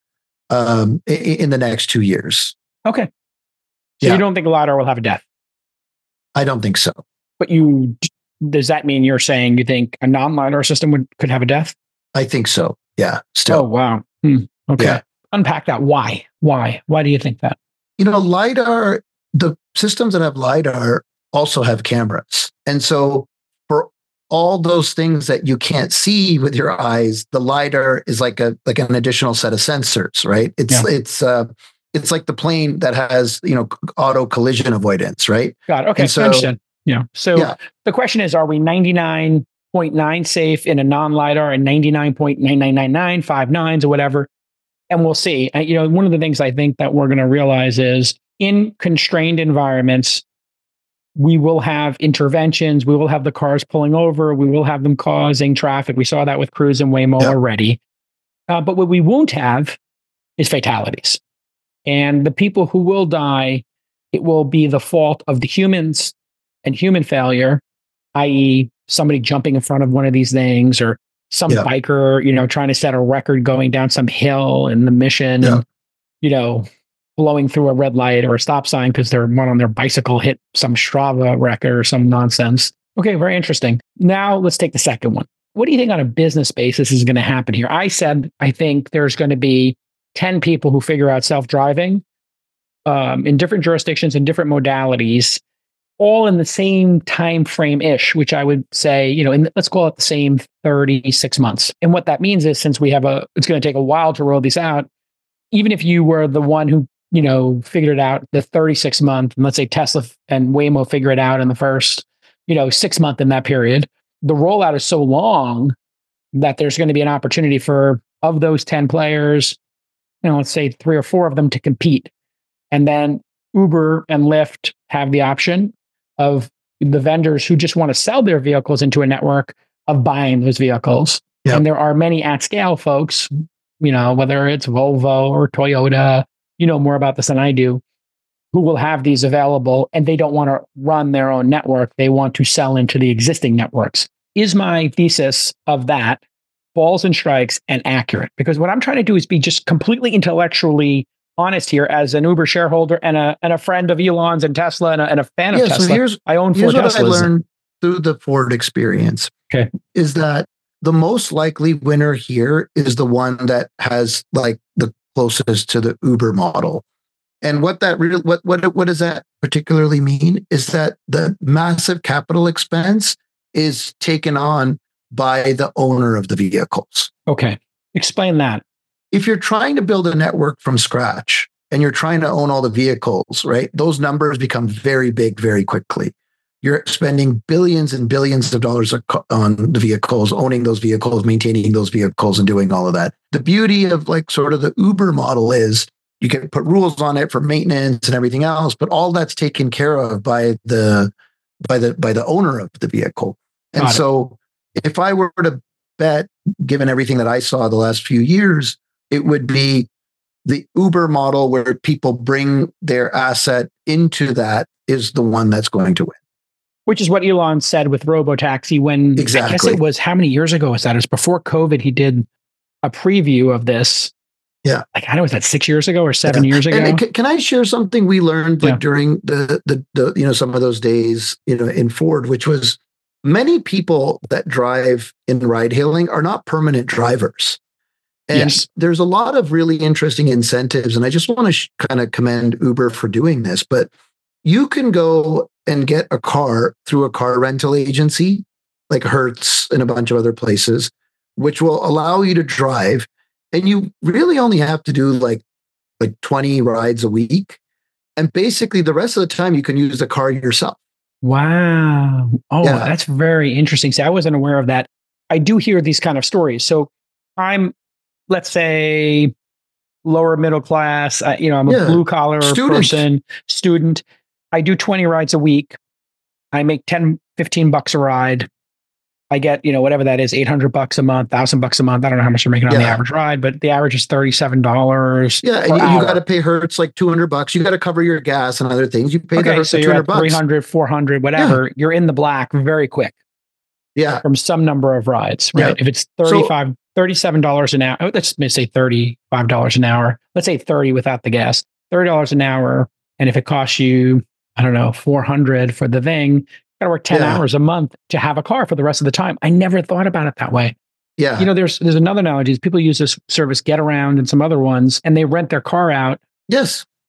in the next 2 years. Okay. So you don't think LiDAR will have a death? I don't think so. But does that mean you're saying you think a non-LiDAR system could have a death? I think so. Yeah. Still. Oh, wow. Okay. Yeah. Unpack that. Why? Why do you think that? LiDAR, the systems that have LiDAR also have cameras. And so for all those things that you can't see with your eyes, the LiDAR is like an additional set of sensors, right? It's like the plane that has, auto collision avoidance, right? Got it. Okay. So, I understand. Yeah. So the question is, are we 99.9 safe in a non-LiDAR and 99.9999, 5 nines or whatever? And we'll see. One of the things I think that we're going to realize is in constrained environments, we will have interventions. We will have the cars pulling over. We will have them causing traffic. We saw that with Cruise and Waymo already. But what we won't have is fatalities. And the people who will die, it will be the fault of the humans and human failure, i.e. somebody jumping in front of one of these things or some biker, trying to set a record going down some hill in the mission, and, blowing through a red light or a stop sign because their one on their bicycle hit some Strava record or some nonsense. Okay, very interesting. Now let's take the second one. What do you think on a business basis is going to happen here? I said, I think there's going to be 10 people who figure out self-driving in different jurisdictions and different modalities, all in the same time frame-ish, which I would say, let's call it the same 36 months. And what that means is since it's going to take a while to roll these out, even if you were the one who figured it out the 36 month, and let's say Tesla and Waymo figure it out in the first, 6 month in that period, the rollout is so long that there's going to be an opportunity for, of those 10 players, let's say 3 or 4 of them to compete. And then Uber and Lyft have the option of the vendors who just want to sell their vehicles into a network of buying those vehicles. Yep. And there are many at scale folks, whether it's Volvo or Toyota, more about this than I do, who will have these available and they don't want to run their own network. They want to sell into the existing networks. Is my thesis of that balls and strikes and accurate? Because what I'm trying to do is be just completely intellectually honest here as an Uber shareholder and a friend of Elon's and Tesla and a fan of Tesla. So I own 4 Teslas. What I learned through the Ford experience is that the most likely winner here is the one that has like the closest to the Uber model. And what that really, what does that particularly mean is that the massive capital expense is taken on by the owner of the vehicles. Okay. Explain that. If you're trying to build a network from scratch and you're trying to own all the vehicles, right? Those numbers become very big very quickly. You're spending billions and billions of dollars on the vehicles, owning those vehicles, maintaining those vehicles, and doing all of that. The beauty of like sort of the Uber model is you can put rules on it for maintenance and everything else, but all that's taken care of by the owner of the vehicle. And so if I were to bet, given everything that I saw the last few years, it would be the Uber model where people bring their asset into that is the one that's going to win. Which is what Elon said with Robotaxi when, I guess it was, how many years ago was that? It was before COVID. He did a preview of this. Yeah. Like, I don't know, was that 6 years ago or 7 years ago? And can I share something we learned during the some of those days, in Ford, which was many people that drive in ride hailing are not permanent drivers. And there's a lot of really interesting incentives. And I just want to kind of commend Uber for doing this, but you can go and get a car through a car rental agency like Hertz and a bunch of other places, which will allow you to drive. And you really only have to do like 20 rides a week. And basically the rest of the time you can use the car yourself. Wow. Oh, that's very interesting. See, I wasn't aware of that. I do hear these kind of stories. So I'm, let's say, lower middle class. I'm a blue collar person, student. I do 20 rides a week. I make 10, 15 bucks a ride. I get, whatever that is, $800 a month, $1,000 a month. I don't know how much you're making on the average ride, but the average is $37. Yeah. And you got to pay Hertz like $200. You got to cover your gas and other things. You pay that so you're at $300, $400, whatever. You're in the black very quick. Yeah. From some number of rides, right? Yeah. If it's $37 an hour, let's say $35 an hour. Let's say 30 without the gas, $30 an hour. And if it costs you, I don't know, $400 for the thing, you got to work 10 hours a month to have a car for the rest of the time. I never thought about it that way. Yeah. There's another analogy. People use this service, Get Around, and some other ones, and they rent their car out. Yes.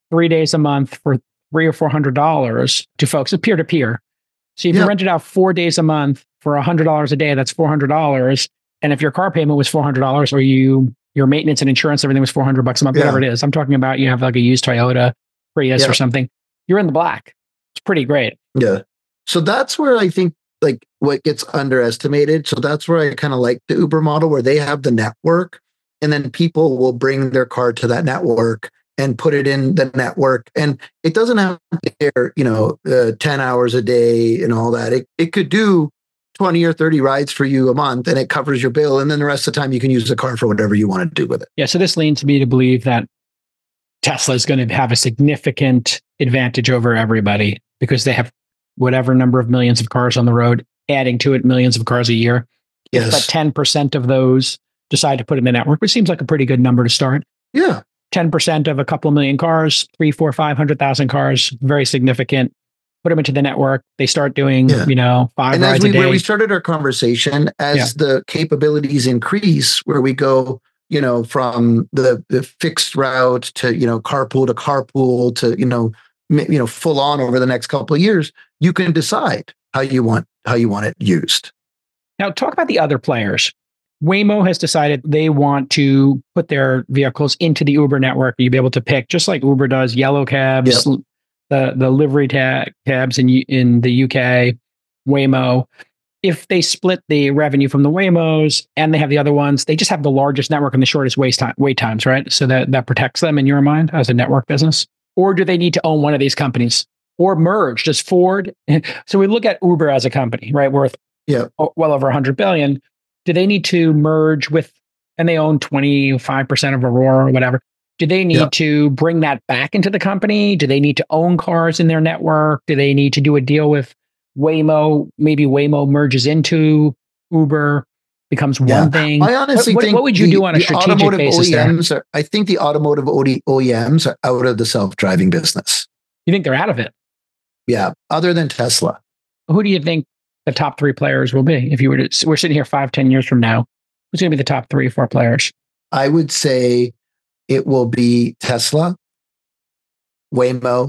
3 days a month for $300 or $400 to folks. It's peer to peer. So if you rent it out 4 days a month for $100 a day, that's $400. And if your car payment was $400 or your maintenance and insurance, everything was $400 a month, whatever it is. I'm talking about you have like a used Toyota Prius or something. You're in the black. It's pretty great. Yeah. So that's where I think like what gets underestimated. So that's where I kind of like the Uber model where they have the network and then people will bring their car to that network and put it in the network. And it doesn't have to be 10 hours a day and all that. It could do 20 or 30 rides for you a month and it covers your bill. And then the rest of the time you can use the car for whatever you want to do with it. Yeah. So this leads me to believe that Tesla is going to have a significant advantage over everybody because they have whatever number of millions of cars on the road, adding to it millions of cars a year. Yes. But 10% of those decide to put in the network, which seems like a pretty good number to start. Yeah. 10% of a couple of million cars, 3, 4, 500,000 cars, very significant. Put them into the network. They start doing, 5 rides a day. Where we started our conversation, as the capabilities increase, where we go, from the fixed route to, carpool to carpool to, full on over the next couple of years, you can decide how you want it used. Now, talk about the other players. Waymo has decided they want to put their vehicles into the Uber network. You'll be able to pick, just like Uber does, yellow cabs, the livery cabs in the UK, Waymo. If they split the revenue from the Waymos and they have the other ones, they just have the largest network and the shortest wait times, right? So that protects them in your mind as a network business. Or do they need to own one of these companies or merge? Does Ford? So we look at Uber as a company, right? Worth well over 100 billion. Do they need to merge with, and they own 25% of Aurora or whatever. Do they need to bring that back into the company? Do they need to own cars in their network? Do they need to do a deal with Waymo? Maybe Waymo merges into Uber, becomes one thing. I honestly think what would you do on a strategic basis OEMs I think the automotive OEMs are out of the self-driving business. You think they're out of it? Yeah, other than Tesla. Who do you think the top 3 players will be? If you were to, we're sitting here 5-10 years from now, who's going to be the top 3 or 4 players? I would say it will be Tesla, Waymo,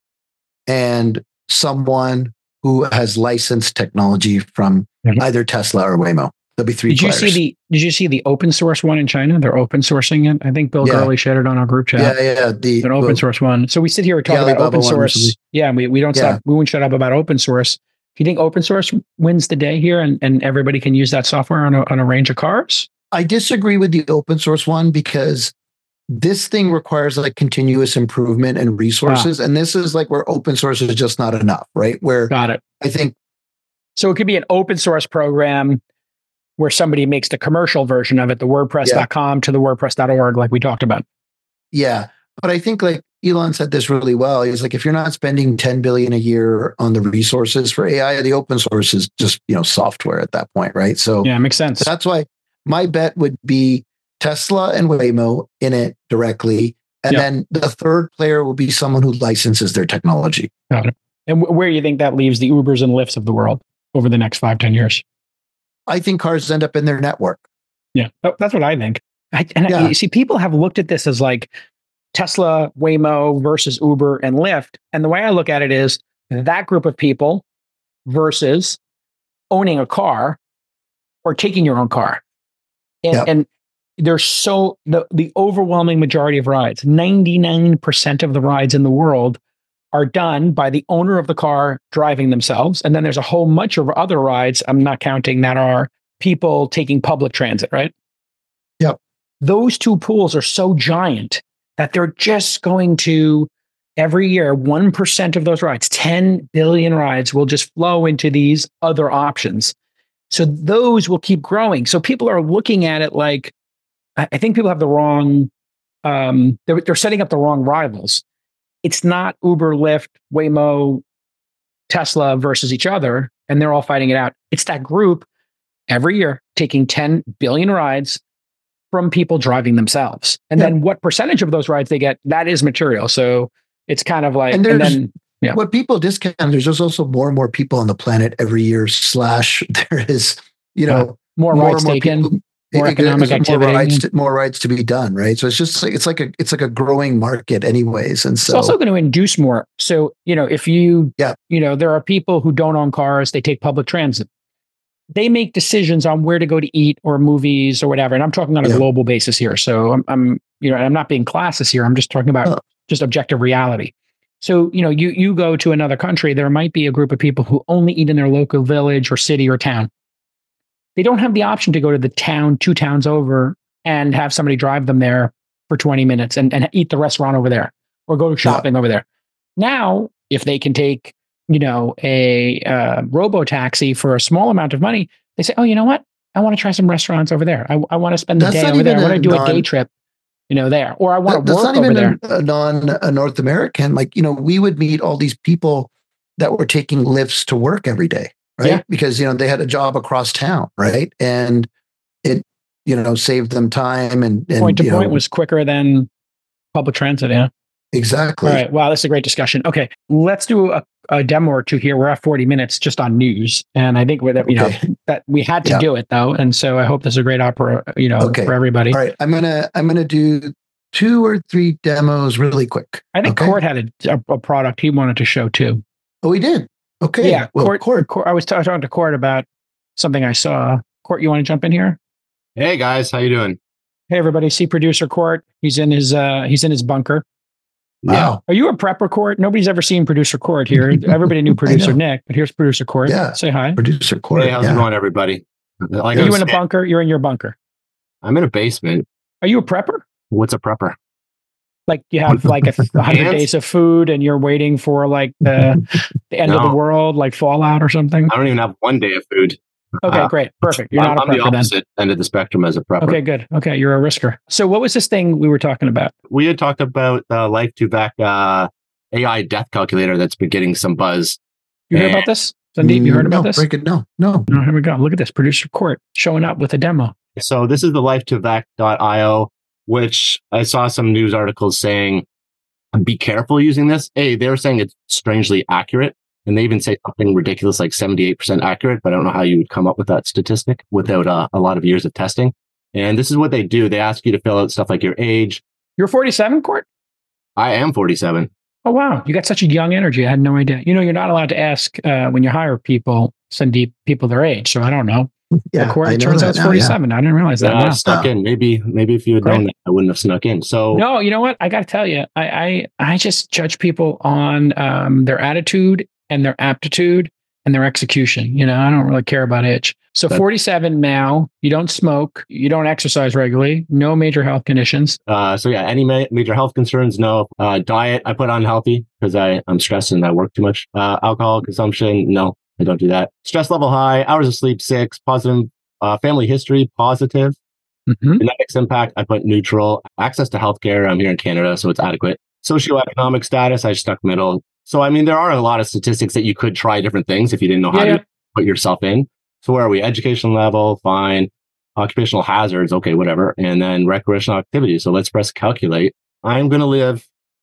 and someone who has licensed technology from either Tesla or Waymo. There'll be 3 players. Did you see the open source one in China? They're open sourcing it. I think Bill Gurley shared it on our group chat. Yeah. An open source one. So we sit here and talk about open source. We don't stop. We won't shut up about open source. Do you think open source wins the day here and everybody can use that software on a range of cars? I disagree with the open source one because this thing requires like continuous improvement and resources. And this is like where open source is just not enough, right? Got it. I think. So it could be an open source program where somebody makes the commercial version of it, the WordPress.com to the WordPress.org, like we talked about. Yeah. But I think like Elon said this really well. He's like, if you're not spending 10 billion a year on the resources for AI, the open source is just, software at that point, right? So yeah, it makes sense. That's why my bet would be Tesla and Waymo in it directly. And then the third player will be someone who licenses their technology. Got it. And where do you think that leaves the Ubers and Lyfts of the world over the next 5-10 years? I think cars end up in their network. Yeah, that's what I think. You see, people have looked at this as like Tesla, Waymo versus Uber and Lyft. And the way I look at it is that group of people versus owning a car or taking your own car. And there's the overwhelming majority of rides, 99% of the rides in the world are done by the owner of the car driving themselves. And then there's a whole bunch of other rides, I'm not counting, that are people taking public transit, right? Yep. Those 2 pools are so giant that they're just going to, every year, 1% of those rides, 10 billion rides will just flow into these other options. So those will keep growing. So people are looking at it like, I think people have the wrong, they're setting up the wrong rivals. It's not Uber, Lyft, Waymo, Tesla versus each other, and they're all fighting it out. It's that group every year taking 10 billion rides from people driving themselves. And then what percentage of those rides they get, that is material. So it's kind of like, what people discount, there's just also more and more people on the planet every year, there is, more rides taken. People, more economic activity, more rides to be done, right? So it's just like it's like a growing market, anyways, and so it's also going to induce more. So if you there are people who don't own cars, they take public transit. They make decisions on where to go to eat or movies or whatever, and I'm talking on a global basis here. So I'm not being classist here. I'm just talking about just objective reality. So, you go to another country, there might be a group of people who only eat in their local village or city or town. They don't have the option to go to the town 2 towns over and have somebody drive them there for 20 minutes and eat the restaurant over there or go shopping over there. Now, if they can take, a robo-taxi for a small amount of money, they say, oh, you know what? I want to try some restaurants over there. I want to spend the day over there. I want to do a day trip. There, or I want to work over there. That's not even a North American. Like, we would meet all these people that were taking Lyfts to work every day, right? Yeah. Because, they had a job across town, right? And it, saved them time and point to point was quicker than public transit. Yeah. Exactly. All right. Wow. That's a great discussion. Okay. Let's do a demo or two here. We're at 40 minutes just on news. And I think that we had to do it though. And so I hope this is a great opera, for everybody. All right. I'm going to do 2 or 3 demos really quick. I think Court had a product he wanted to show too. Oh, he did. Okay. Yeah. Well, Court. I was talking to Court about something I saw. Court, you want to jump in here? Hey guys, how you doing? Hey everybody. See producer Court. He's in his bunker. Wow. Yeah. Are you a prepper, Court? Nobody's ever seen producer Court here. Everybody knew producer Nick, but here's producer Court. Yeah. Say hi. Producer Court. Hey, how's it going, everybody? Are you in a bunker? You're in your bunker. I'm in a basement. Are you a prepper? What's a prepper? Like you have like 100 days of food and you're waiting for like the end of the world, like Fallout or something? I don't even have 1 day of food. Okay, great. Perfect. You're not a prepper. I'm the opposite end of the spectrum as a prepper. Okay, good. Okay, you're a risker. So what was this thing we were talking about? We had talked about the Life2Vec AI death calculator that's been getting some buzz. You heard about this? Sandeep, you heard about this? Break it. No. Here we go. Look at this. Producer Court showing up with a demo. So this is the Life2Vec.io, which I saw some news articles saying, be careful using this. They were saying it's strangely accurate. And they even say something ridiculous like 78% accurate, but I don't know how you would come up with that statistic without a lot of years of testing. And this is what they do. They ask you to fill out stuff like your age. You're 47, Court? I am 47. Oh, wow. You got such a young energy. I had no idea. You're not allowed to ask when you hire people, Sandeep, people their age. So I don't know. Yeah, Court, it turns out it's 47. Yeah. I didn't realize that. I snuck in. Maybe if you had known that, I wouldn't have snuck in. So no, you know what? I got to tell you, I just judge people on their attitude and their aptitude and their execution. I don't really care about age. So 47 now, you don't smoke, you don't exercise regularly, no major health conditions. Any major health concerns? No. Diet, I put unhealthy because I'm stressed and I work too much. Alcohol consumption, no, I don't do that. Stress level high, hours of sleep 6, positive. Family history, positive. Genetics impact, I put neutral. Access to healthcare, I'm here in Canada, so it's adequate. Socioeconomic status, I stuck middle. So, there are a lot of statistics that you could try different things if you didn't know how to put yourself in. So where are we? Education level, fine. Occupational hazards, okay, whatever. And then recreational activities. So let's press calculate. I'm going to live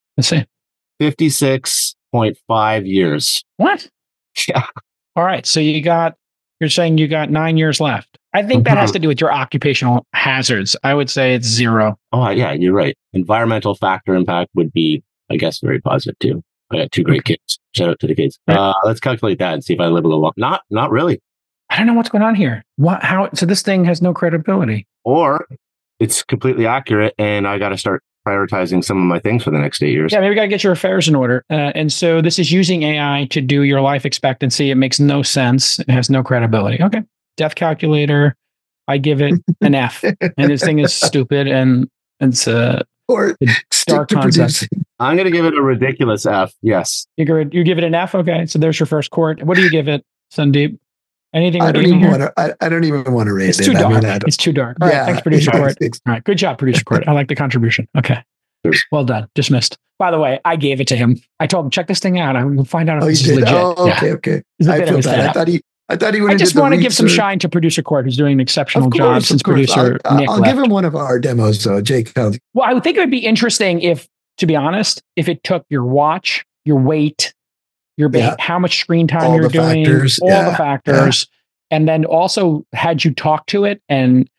56.5 years. What? Yeah. All right. So you're saying you got 9 years left. I think that has to do with your occupational hazards. I would say it's 0. Oh, yeah, you're right. Environmental factor impact would be, I guess, very positive too. I got 2 great kids. Shout out to the kids. Right. Let's calculate that and see if I live a little long. Not really. I don't know what's going on here. So this thing has no credibility. Or it's completely accurate and I got to start prioritizing some of my things for the next 8 years. Yeah, maybe we got to get your affairs in order. And so this is using AI to do your life expectancy. It makes no sense. It has no credibility. Okay. Death calculator. I give it an F. And this thing is stupid and it's or dark concept. I'm going to give it a ridiculous F. Yes. You give it an F. Okay. So there's your first Court. What do you give it, Sandeep? Anything? I don't even want to rate it. It's too dark. It's too dark. All right. Thanks, producer Court. All right. Good job, producer Court. I like the contribution. Okay. Well done. Dismissed. By the way, I gave it to him. I told him, check this thing out. I will find out if this is legit. Oh, okay. I feel bad. I thought he would. I just want to give some shine to producer Court, who's doing an exceptional job since producer Nick I'll give him one of our demos, though, Jake. Well, I would think it would be interesting if, to be honest, if it took your watch, your weight, your how much screen time you're doing, all the factors, and then also had you talk to it and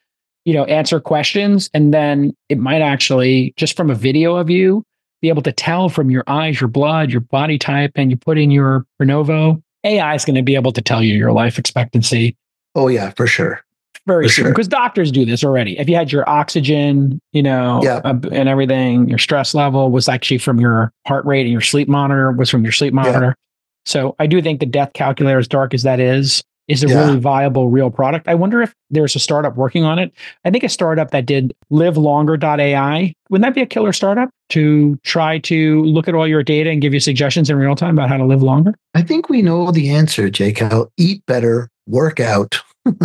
answer questions. And then it might actually, just from a video of you, be able to tell from your eyes, your blood, your body type, and you put in your Pronovo, AI is going to be able to tell you your life expectancy. Oh yeah, for sure. Very soon, because doctors do this already. If you had your oxygen, and everything, your stress level was actually from your heart rate, and your sleep monitor was from your sleep monitor. Yeah. So I do think the death calculator, as dark as that is a really viable, real product. I wonder if there's a startup working on it. I think a startup that did livelonger.ai, wouldn't that be a killer startup to try to look at all your data and give you suggestions in real time about how to live longer? I think we know the answer, Jake. I'll eat better, work out,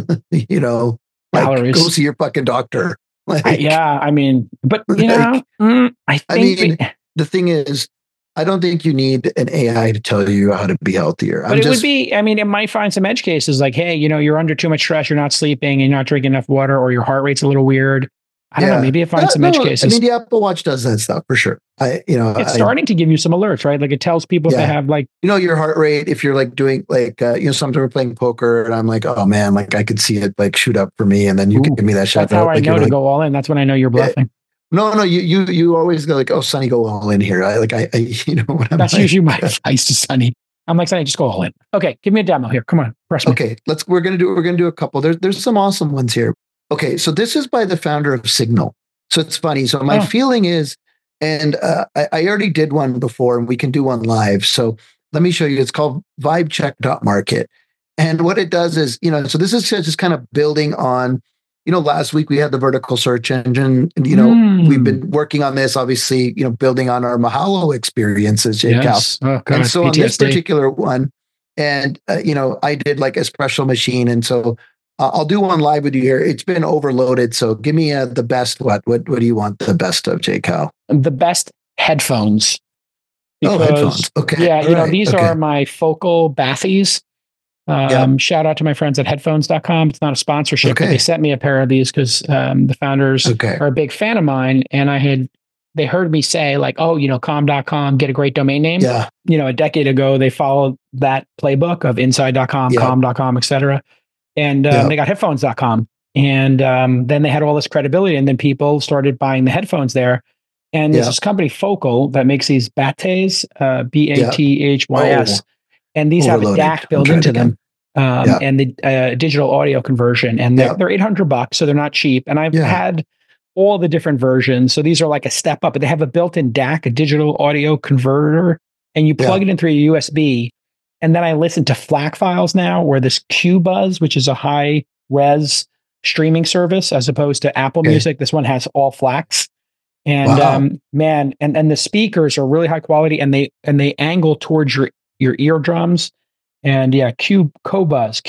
calories. Go see your fucking doctor. But the thing is, I don't think you need an AI to tell you how to be healthier. But it might find some edge cases like, hey, you're under too much stress, you're not sleeping, you're not drinking enough water, or your heart rate's a little weird. I don't know. Maybe it finds some edge cases. The Apple Watch does that stuff for sure. It's starting to give you some alerts, right? Like it tells people if they have your heart rate, if you're doing sometimes we're playing poker and I'm like, oh man, I could see it shoot up for me. And then you can give me that shot. That's how I know to go all in. That's when I know you're bluffing. No, you always go oh, Sonny, go all in here. That's usually my advice to Sonny. I'm like, Sonny, just go all in. Okay, give me a demo here. Come on, press me. Okay, we're gonna do a couple. There's some awesome ones here. Okay, so this is by the founder of Signal. So it's funny. So my feeling is, and I already did one before, and we can do one live. So let me show you. It's called vibecheck.market. And what it does is, so this is just kind of building on, last week we had the vertical search engine, and, we've been working on this, obviously, building on our Mahalo experiences, Jake. Yes. Oh, God, and so PTSD. On this particular one, and, I did Espresso Machine. And so I'll do one live with you here. It's been overloaded. So give me the best. What do you want the best of, Jake? The best headphones. Headphones. Okay. Yeah. These are my Focal Bathies. Shout out to my friends at headphones.com. It's not a sponsorship, but they sent me a pair of these because the founders are a big fan of mine. And they heard me say calm.com, get a great domain name. Yeah. A decade ago, they followed that playbook of inside.com, calm.com, et cetera. And they got headphones.com. And then they had all this credibility. And then people started buying the headphones there. And there's this company, Focal, that makes these Bathys, Bathys. And these have a DAC built into them and the digital audio conversion. And they're $800, so they're not cheap. And I've had all the different versions. So these are like a step up, but they have a built-in DAC, a digital audio converter, and you plug it in through your USB. And then I listen to FLAC files now, or this QBuzz, which is a high-res streaming service, as opposed to Apple Music. This one has all FLACs. And and the speakers are really high quality, and they angle towards your eardrums. And QBuzz,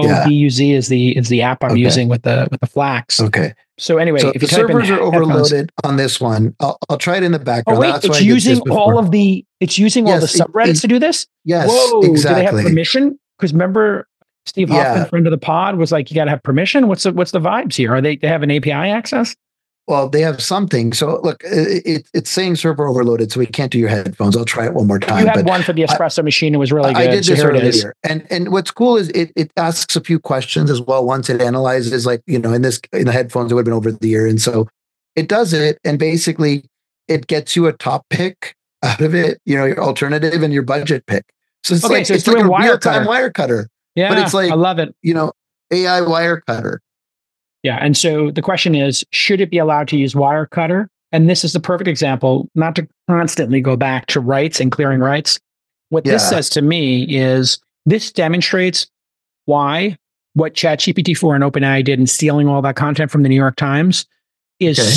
QOBUZ is the app I'm using with the FLACs. Okay. So anyway, if the servers are overloaded on this one, I'll try it in the background. Oh wait, it's using all the subreddits to do this? Yes. Whoa, exactly. Do they have permission? Because remember, Steve Hoffman, friend of the pod, was like, you got to have permission. What's the vibes here? Are they have an API access? Well, they have something. So look, it's saying server overloaded, so we can't do your headphones. I'll try it one more time. You had one for the espresso machine. It was really good. I did this earlier. And what's cool is it asks a few questions as well. Once it analyzes, in the headphones, it would have been over the ear. And so it does it. And basically it gets you a top pick out of it, your alternative and your budget pick. So it's it's like a real-time wire cutter. Yeah, but it's I love it. AI wire cutter. Yeah. And so the question is, should it be allowed to use Wirecutter? And this is the perfect example, not to constantly go back to rights and clearing rights. What this says to me is this demonstrates why what ChatGPT-4 and OpenAI did in stealing all that content from the New York Times is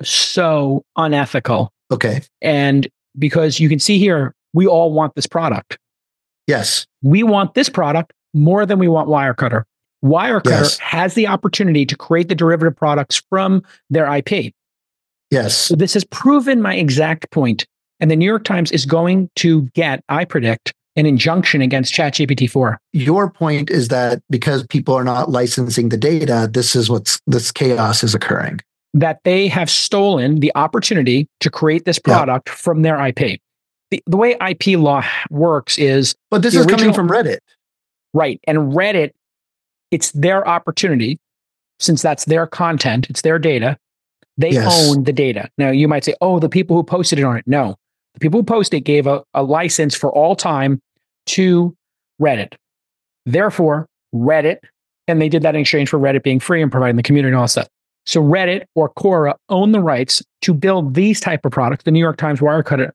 so unethical. Okay. And because you can see here, we all want this product. Yes. We want this product more than we want Wirecutter. Wirecutter has the opportunity to create the derivative products from their IP. Yes. So this has proven my exact point. And the New York Times is going to get, I predict, an injunction against ChatGPT-4. Your point is that because people are not licensing the data, this chaos is occurring. That they have stolen the opportunity to create this product from their IP. The way IP law works is... But this is coming from Reddit. Right. And Reddit, it's their opportunity since that's their content, it's their data, they own the data. Now you might say, oh, the people who posted it on it. No, the people who posted it gave a license for all time to Reddit. Therefore, Reddit, and they did that in exchange for Reddit being free and providing the community and all that stuff. So Reddit or Quora own the rights to build these type of products. The New York Times, Wirecutter,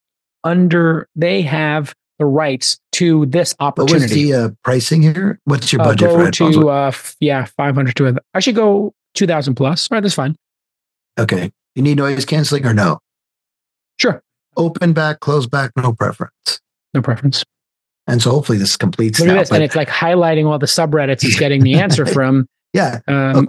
they have the rights to this opportunity. What was the pricing here? What's your budget for it? 500 to, I should go 2,000 plus. All right, that's fine. Okay. You need noise canceling or no? Sure. Open back, close back, no preference. No preference. And so hopefully this completes Look at this, and it's like highlighting all the subreddits it's getting the answer from. Yeah.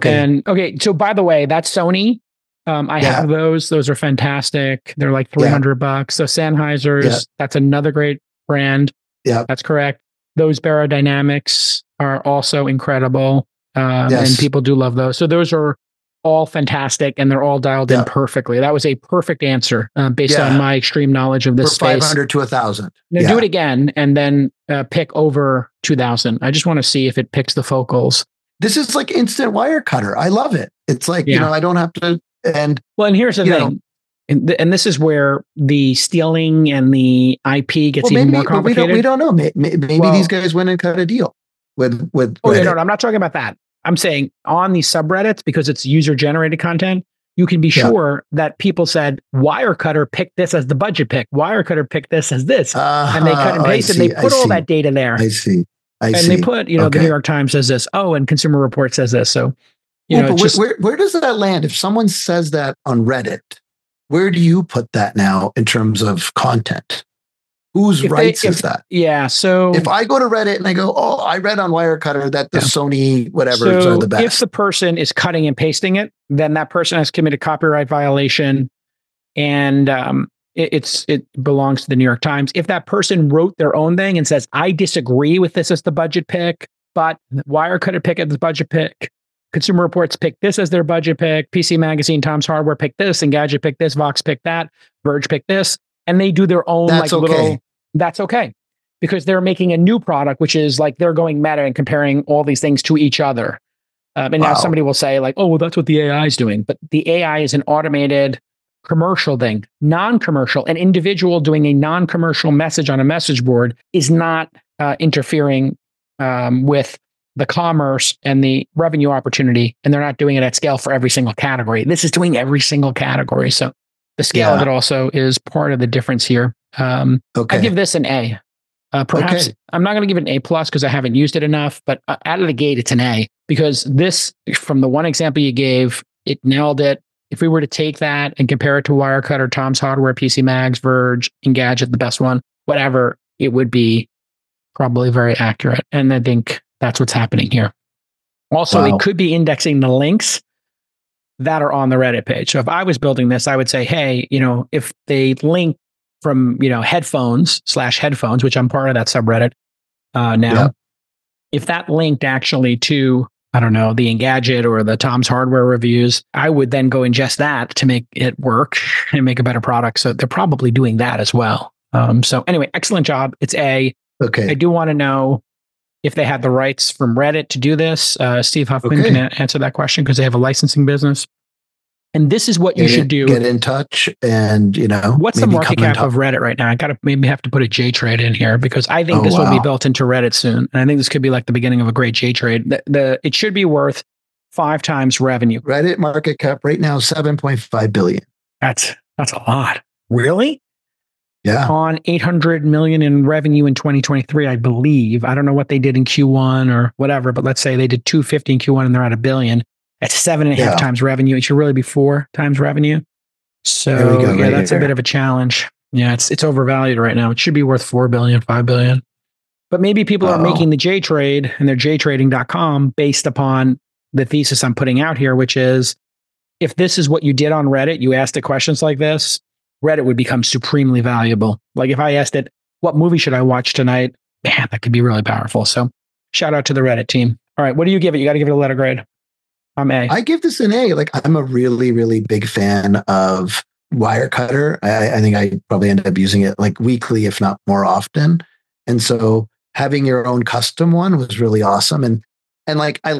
So by the way, that's Sony. I have those. Those are fantastic. They're like $300. So Sennheiser's, that's another great brand. Yeah. That's correct. Those Barodynamics are also incredible. And people do love those. So those are all fantastic, and they're all dialed in perfectly. That was a perfect answer based on my extreme knowledge of this space. 500 to 1,000. Now do it again, and then pick over 2,000. I just want to see if it picks the focals. This is like instant Wirecutter. I love it. It's like, I don't have to. And here's the thing. And this is where the stealing and the IP gets even more complicated. We don't know. Maybe these guys went and cut a deal with no, I'm not talking about that. I'm saying on these subreddits, because it's user-generated content, you can be sure that people said, Wirecutter picked this as the budget pick. Wirecutter picked this as this. And they cut and paste, and they put all that data there. I see. They put, the New York Times says this. Oh, and Consumer Report says this. So, where does that land? If someone says that on Reddit, where do you put that now in terms of content? Whose rights is that? Yeah. So if I go to Reddit and I go, oh, I read on Wirecutter that the Sony whatever are the best. If the person is cutting and pasting it, then that person has committed copyright violation, and it belongs to the New York Times. If that person wrote their own thing and says, I disagree with this as the budget pick, but Wirecutter pick it as the budget pick, Consumer Reports pick this as their budget pick, PC Magazine, Tom's Hardware pick this, Engadget pick this, Vox pick that, Verge pick this, and they do their own that's okay, because they're making a new product, which is like they're going meta and comparing all these things to each other. And now somebody will say like, oh, well, that's what the AI is doing. But the AI is an automated commercial thing, non-commercial. An individual doing a non-commercial message on a message board is not interfering with the commerce and the revenue opportunity. And they're not doing it at scale for every single category. This is doing every single category. So the scale of it also is part of the difference here. I give this an A. Perhaps I'm not going to give it an A+ because I haven't used it enough, but out of the gate, it's an A, because this, from the one example you gave, it nailed it. If we were to take that and compare it to Wirecutter, Tom's Hardware, PC Mags, Verge, Engadget, the best one, whatever, it would be probably very accurate. And I think that's what's happening here. Also, they could be indexing the links that are on the Reddit page. So if I was building this, I would say, hey, if they link from, headphones/headphones, which I'm part of that subreddit now, if that linked actually to, I don't know, the Engadget or the Tom's Hardware reviews, I would then go ingest that to make it work and make a better product. So they're probably doing that as well. So anyway, excellent job. It's A. Okay. I do want to know if they had the rights from Reddit to do this. Steve Huffman can answer that question because they have a licensing business. And this is what you should do. Get in touch and, what's the market cap of Reddit right now? I maybe have to put a JTrade in here because I think this will be built into Reddit soon. And I think this could be like the beginning of a great JTrade. It should be worth 5 times revenue. Reddit market cap right now, 7.5 billion. That's a lot. Really? Yeah. On 800 million in revenue in 2023, I believe. I don't know what they did in Q1 or whatever, but let's say they did 250 in Q1 and they're at $1 billion. That's 7.5 times revenue. It should really be 4 times revenue. So that's a bit of a challenge. Yeah, it's overvalued right now. It should be worth 4 billion, 5 billion. But maybe people are making the JTrade and they're jtrading.com based upon the thesis I'm putting out here, which is if this is what you did on Reddit, you asked it questions like this, Reddit would become supremely valuable. Like if I asked it, what movie should I watch tonight? Man, that could be really powerful. So shout out to the Reddit team. All right, what do you give it? You got to give it a letter grade. I'm A. I give this an A. Like I'm a really, really big fan of Wirecutter. I think I probably end up using it like weekly, if not more often. And so having your own custom one was really awesome. And like I like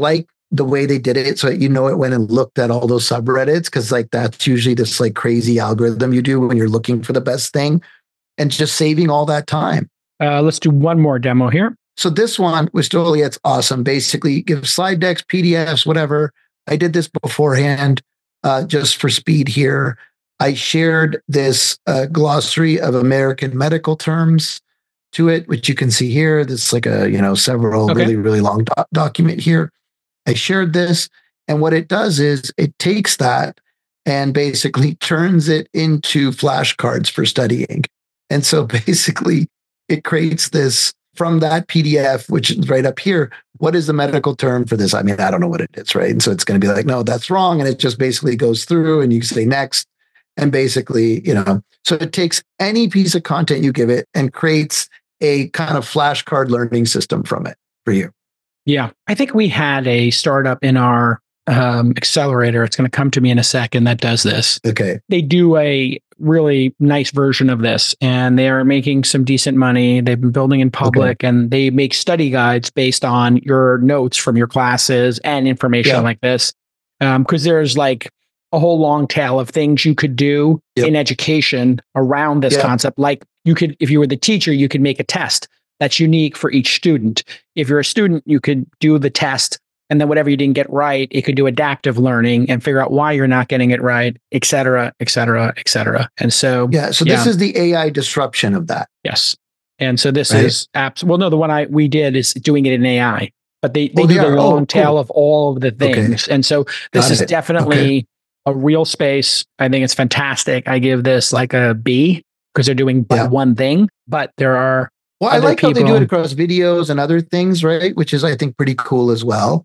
the way they did it, so it went and looked at all those subreddits, because like that's usually this like crazy algorithm you do when you're looking for the best thing, and just saving all that time. Let's do one more demo here. So this one, Wistoli, it's awesome. Basically, give slide decks, PDFs, whatever. I did this beforehand just for speed here. I shared this glossary of American medical terms to it, which you can see here. This is like a, several really, really long document here. I shared this. And what it does is it takes that and basically turns it into flashcards for studying. And so basically it creates this from that PDF, which is right up here. What is the medical term for this? I mean, I don't know what it is, right? And so it's going to be like, no, that's wrong. And it just basically goes through and you say next. And basically, so it takes any piece of content you give it and creates a kind of flashcard learning system from it for you. Yeah. I think we had a startup in our accelerator. It's going to come to me in a second that does this. Okay. They do a really nice version of this and they are making some decent money. They've been building in public and they make study guides based on your notes from your classes and information like this. Because there's like a whole long tail of things you could do in education around this concept. Like you could, if you were the teacher, you could make a test that's unique for each student. If you're a student, you could do the test and then whatever you didn't get right, it could do adaptive learning and figure out why you're not getting it right, et cetera, et cetera, et cetera. And so, this is the AI disruption of that. Yes. And so this is apps. Well, no, the one we did is doing it in AI, but they do the long tail of all of the things. Okay. And so this is definitely a real space. I think it's fantastic. I give this like a B because they're doing one thing, but there are I like how they do it across videos and other things, right? Which is, I think, pretty cool as well.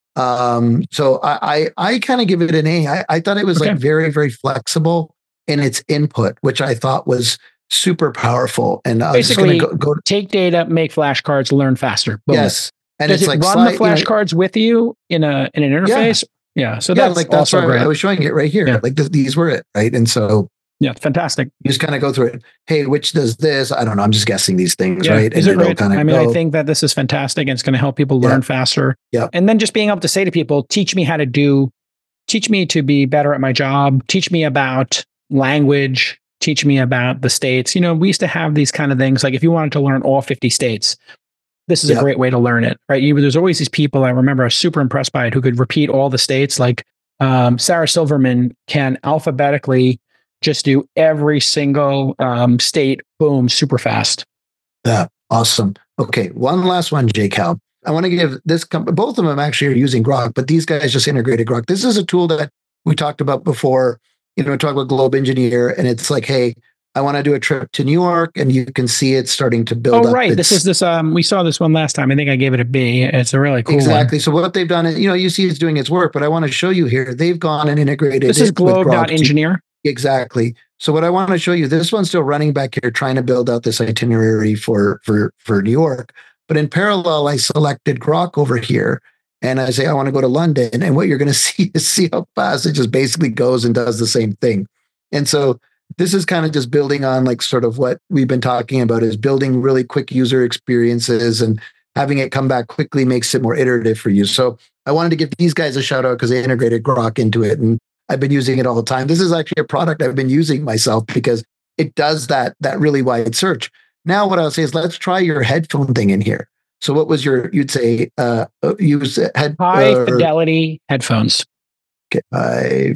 So I kind of give it an A. I thought it was like very, very flexible in its input, which I thought was super powerful. And basically, go take data, make flashcards, learn faster. Boom. Yes, and does it run the flashcards with you in an interface? Yeah. So that's also great. I was showing it right here. Yeah. Like these were it, right? And so. Yeah, fantastic. You just kind of go through it. Hey, which does this? I don't know. I'm just guessing these things, right? Is it right? I think that this is fantastic and it's going to help people learn faster. Yeah. And then just being able to say to people, teach me to be better at my job, teach me about language, teach me about the states. We used to have these kind of things. Like if you wanted to learn all 50 states, this is a great way to learn it, right? There's always these people I remember I was super impressed by it who could repeat all the states. Like Sarah Silverman can alphabetically just do every single state, boom, super fast. Yeah, awesome. Okay, one last one, J-Cal. I want to give this company, both of them actually are using Grok, but these guys just integrated Grok. This is a tool that we talked about before, talk about Globe Engineer, and it's like, hey, I want to do a trip to New York, and you can see it starting to build up. Oh, right. This is this, we saw this one last time. I think I gave it a B. It's a really cool Exactly. one. So what they've done is, you see it's doing its work, but I want to show you here, they've gone and integrated This is Globe.Engineer. Exactly. So what I want to show you, this one's still running back here, trying to build out this itinerary for New York. But in parallel, I selected Grok over here and I say, I want to go to London. And what you're going to see is how fast it just basically goes and does the same thing. And so this is kind of just building on like sort of what we've been talking about is building really quick user experiences and having it come back quickly makes it more iterative for you. So I wanted to give these guys a shout out because they integrated Grok into it. And I've been using it all the time. This is actually a product I've been using myself because it does that really wide search. Now, what I'll say is let's try your headphone thing in here. So what was you'd say, use high fidelity headphones. Okay, high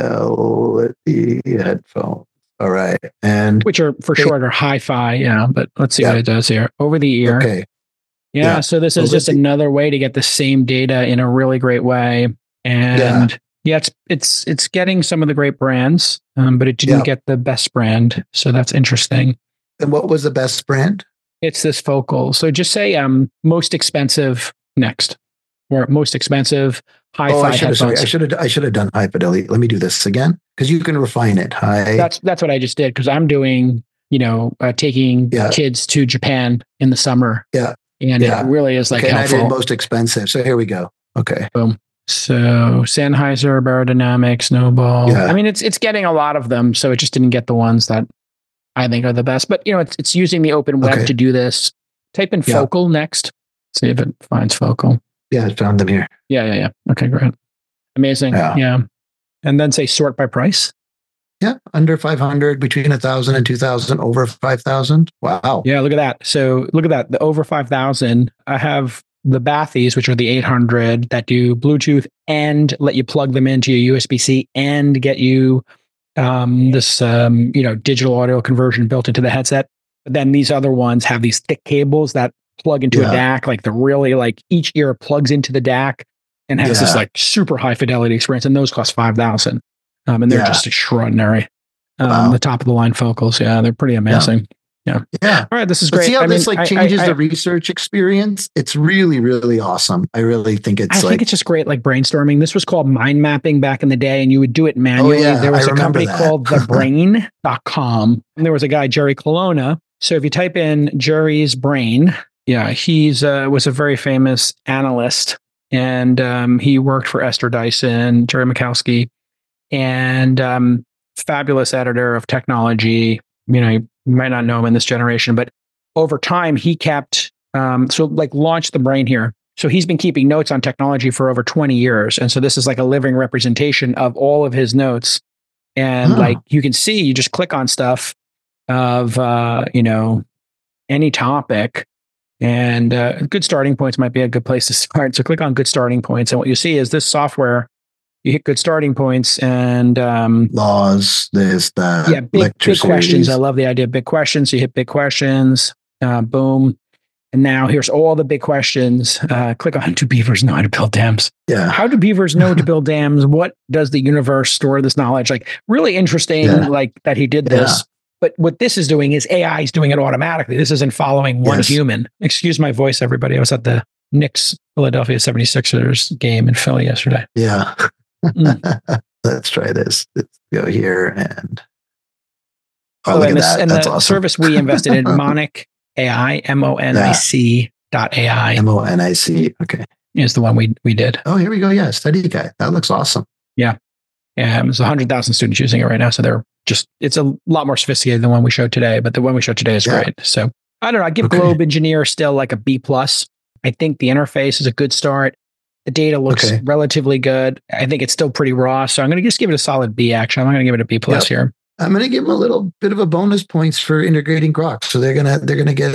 fidelity headphones. All right. And which are for short or hi-fi. Yeah. But let's see what it does here. Over the ear. Okay. Yeah. So this is just another way to get the same data in a really great way. And it's getting some of the great brands, but it didn't get the best brand. So that's interesting. And what was the best brand? It's this Focal. So just say most expensive next, or most expensive hi-fi headphones. I should have done high fidelity. Let me do this again because you can refine it. That's what I just did because I'm doing taking kids to Japan in the summer. Yeah, and it really is like helpful. And I did most expensive. So here we go. Okay. Boom. So Sennheiser, Beyerdynamic, Snowball. Yeah. I mean, it's getting a lot of them. So it just didn't get the ones that I think are the best. But it's using the open web to do this. Type in Focal next. See if it finds Focal. Yeah, I found them here. Yeah. Okay, great. Amazing. Yeah. And then say sort by price. Yeah, under 500, between 1,000 and 2,000, over 5,000. Wow. Yeah, look at that. So look at that. The over 5,000. I have the Bathies, which are the 800 that do Bluetooth and let you plug them into your USB-C and get you this digital audio conversion built into the headset. But then these other ones have these thick cables that plug into a DAC, like each ear plugs into the DAC and has this like super high fidelity experience. And those cost 5,000. And they're just extraordinary. The top of the line focals. Yeah, they're pretty amazing. Yeah. All right. This is great. See how this changes the research experience? It's really, really awesome. I really think I think it's just great, like brainstorming. This was called mind mapping back in the day, and you would do it manually. There was a company called thebrain.com. And there was a guy, Jerry Colonna. So if you type in Jerry's brain, he's was a very famous analyst, and he worked for Esther Dyson, Jerry Mikowski, and fabulous editor of technology. You might not know him in this generation, but over time he kept launched the brain here. So he's been keeping notes on technology for over 20 years. And so this is like a living representation of all of his notes. And like you can see, you just click on stuff of any topic, and good starting points might be a good place to start. So click on good starting points. And what you see is this software. You hit good starting points and laws, this, that. Yeah, big questions. I love the idea of big questions. So you hit big questions, boom. And now here's all the big questions. Click on, do beavers know how to build dams? Yeah. How do beavers know to build dams? What does the universe store this knowledge? Like really interesting, like that he did this. But what this is doing is AI is doing it automatically. This isn't following one human. Excuse my voice, everybody. I was at the Knicks Philadelphia 76ers game in Philly yesterday. Yeah. Let's try this. Let's go here and look at that. And that's the awesome service we invested in, Monic AI, MONIC.ai. MONIC. Okay. Is the one we did. Oh, here we go. Yeah. Study guide. That looks awesome. Yeah. There's 100,000 students using it right now. So it's a lot more sophisticated than the one we showed today, but the one we showed today is great. So I don't know. I give Globe Engineer still like a B+. I think the interface is a good start. The data looks relatively good. I think it's still pretty raw. So I'm going to just give it a solid B, actually. I'm not going to give it a B+ here. I'm going to give them a little bit of a bonus points for integrating Grok. So they're going to get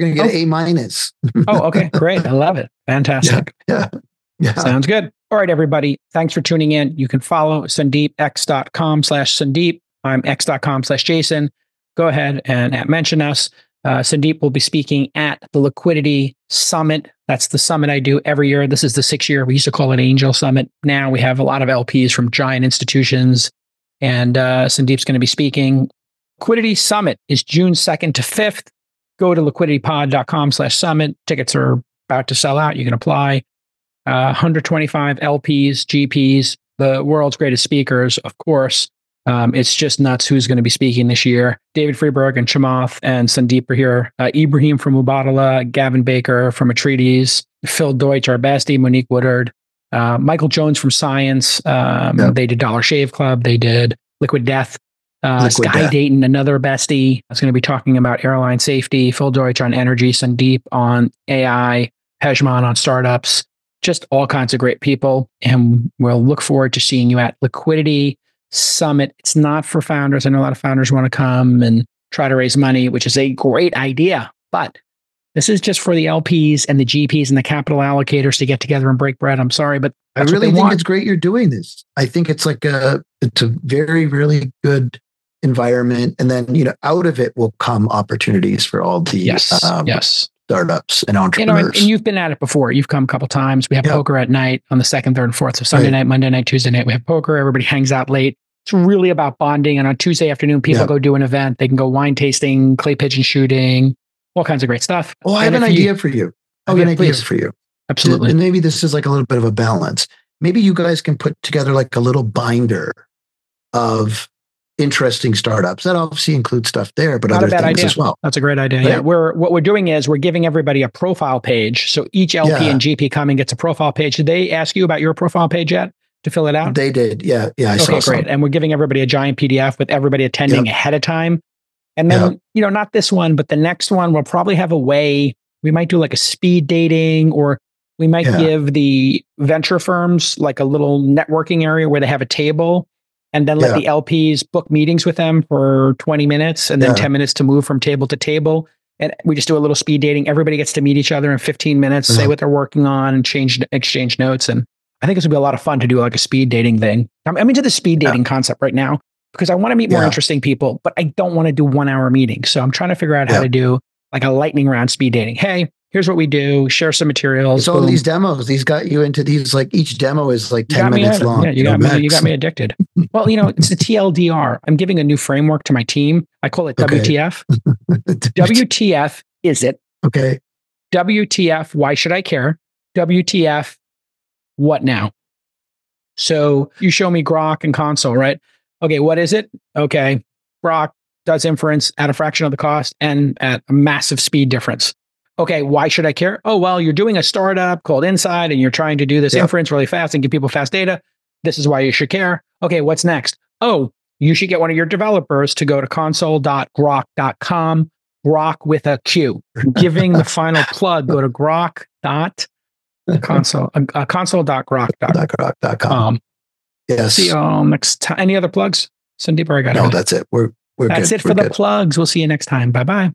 A-. Oh, okay. Great. I love it. Fantastic. Yeah. Sounds good. All right, everybody. Thanks for tuning in. You can follow Sandeep, x.com/Sandeep. I'm x.com/Jason. Go ahead and mention us. Sandeep will be speaking at the Liquidity Summit. That's the summit I do every year. This is the 6th year. We used to call it Angel Summit. Now we have a lot of LPs from giant institutions, and Sandeep's going to be speaking. Liquidity Summit is June 2nd to 5th. Go to liquiditypod.com/summit. Tickets are about to sell out. You can apply. 125 LPs, GPs, the world's greatest speakers, of course. It's just nuts who's going to be speaking this year. David Freeberg and Chamath and Sandeep are here. Ibrahim from Mubadala, Gavin Baker from Atreides, Phil Deutsch, our bestie, Monique Woodard, Michael Jones from Science. They did Dollar Shave Club. They did Liquid Death. Sky Dayton, another bestie, is going to be talking about airline safety. Phil Deutsch on energy. Sandeep on AI. Pejman on startups. Just all kinds of great people. And we'll look forward to seeing you at Liquidity Summit. It's not for founders. I know a lot of founders want to come and try to raise money, which is a great idea. But this is just for the LPs and the GPs and the capital allocators to get together and break bread. I'm sorry, but I really think it's great you're doing this. I think it's like it's a very, really good environment. And then, out of it will come opportunities for all the startups and entrepreneurs. And you've been at it before. You've come a couple times. We have poker at night on the 2nd, 3rd, and 4th. So Sunday night, Monday night, Tuesday night, we have poker. Everybody hangs out late. It's really about bonding. And on Tuesday afternoon, people go do an event. They can go wine tasting, clay pigeon shooting, all kinds of great stuff. Oh, I have an idea for you. Absolutely. And maybe this is like a little bit of a balance. Maybe you guys can put together like a little binder of interesting startups. That obviously includes stuff there, but other things as well. That's a great idea. Right? Yeah. What we're doing is we're giving everybody a profile page. So each LP and GP coming gets a profile page. Did they ask you about your profile page yet to fill it out? They did. Yeah. I saw great. Some. And we're giving everybody a giant PDF with everybody attending ahead of time. And then, not this one, but the next one, we'll probably have a way, we might do like a speed dating, or We might give the venture firms like a little networking area where they have a table, and then let the LPs book meetings with them for 20 minutes and then 10 minutes to move from table to table. And we just do a little speed dating. Everybody gets to meet each other in 15 minutes, say what they're working on, and exchange notes. And I think this would be a lot of fun to do like a speed dating thing. I'm into the speed dating concept right now because I want to meet more interesting people, but I don't want to do 1 hour meetings. So I'm trying to figure out how to do like a lightning round speed dating. Hey, here's what we do. Share some materials. So these demos, these got you into these, like each demo is like 10 minutes long. Yeah, you got me addicted. Well, it's the TLDR. I'm giving a new framework to my team. I call it WTF. WTF is it? Okay. WTF, why should I care? WTF, what now? So you show me Grok and Console, right? Okay, what is it? Okay, Grok does inference at a fraction of the cost and at a massive speed difference. Okay, why should I care? Oh, well, you're doing a startup called Inside and you're trying to do this inference really fast and give people fast data. This is why you should care. Okay, what's next? Oh, you should get one of your developers to go to console.grok.com, Grok with a Q. Giving the final plug, go to console.grok.com. Yes. See you next time. Any other plugs? Sandeep, I got it. No, that's it. We're that's good. It for the plugs. We'll see you next time. Bye-bye.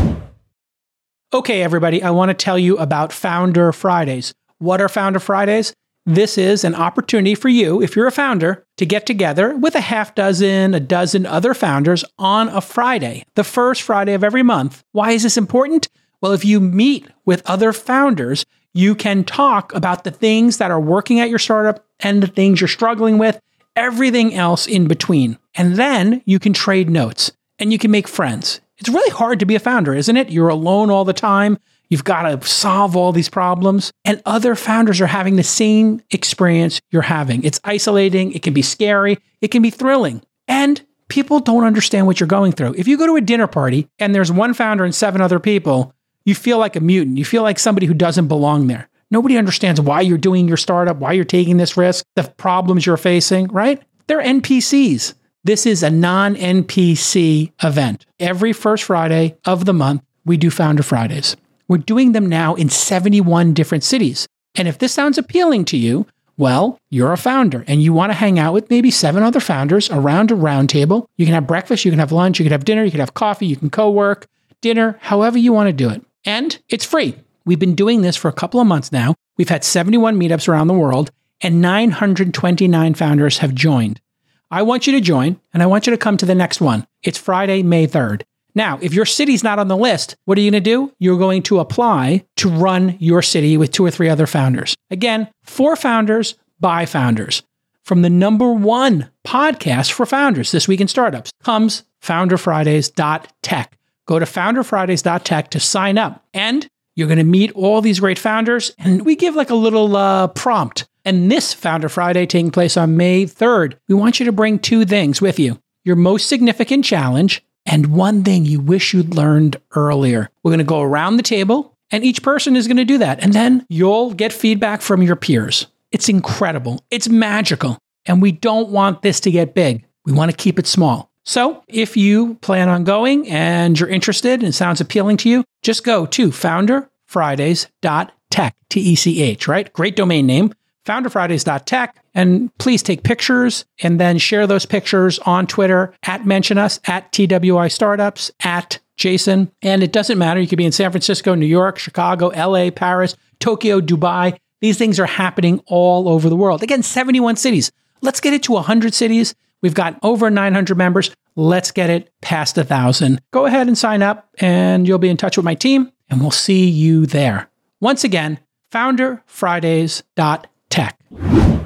Okay, everybody, I want to tell you about Founder Fridays. What are Founder Fridays? This is an opportunity for you, if you're a founder, to get together with a dozen other founders on a Friday, the first Friday of every month. Why is this important? Well, if you meet with other founders, you can talk about the things that are working at your startup and the things you're struggling with, everything else in between. And then you can trade notes and you can make friends. It's really hard to be a founder, isn't it? You're alone all the time. You've got to solve all these problems. And other founders are having the same experience you're having. It's isolating. It can be scary. It can be thrilling. And people don't understand what you're going through. If you go to a dinner party and there's one founder and 7 other people, you feel like a mutant. You feel like somebody who doesn't belong there. Nobody understands why you're doing your startup, why you're taking this risk, the problems you're facing, right? They're NPCs. This is a non-NPC event. Every first Friday of the month, we do Founder Fridays. We're doing them now in 71 different cities. And if this sounds appealing to you, well, you're a founder and you want to hang out with maybe 7 other founders around a round table. You can have breakfast, you can have lunch, you can have dinner, you can have coffee, you can co-work, dinner, however you want to do it. And it's free. We've been doing this for a couple of months now. We've had 71 meetups around the world and 929 founders have joined. I want you to join and I want you to come to the next one. It's Friday, May 3rd. Now, if your city's not on the list, what are you going to do? You're going to apply to run your city with 2 or 3 other founders. Again, for founders, by founders. From the #1 podcast for founders this week in startups comes founderfridays.tech. Go to founderfridays.tech to sign up. And you're going to meet all these great founders. And we give like a little prompt. And this Founder Friday taking place on May 3rd, we want you to bring 2 things with you. Your most significant challenge and one thing you wish you'd learned earlier. We're going to go around the table and each person is going to do that. And then you'll get feedback from your peers. It's incredible. It's magical. And we don't want this to get big. We want to keep it small. So if you plan on going and you're interested and it sounds appealing to you, just go to founderfridays.tech, T-E-C-H, right? Great domain name. founderfridays.tech, and please take pictures and then share those pictures on Twitter @mention us, @TWI Startups, @Jason. And it doesn't matter. You could be in San Francisco, New York, Chicago, LA, Paris, Tokyo, Dubai. These things are happening all over the world. Again, 71 cities. Let's get it to 100 cities. We've got over 900 members. Let's get it past 1,000. Go ahead and sign up and you'll be in touch with my team and we'll see you there. Once again, founderfridays.tech.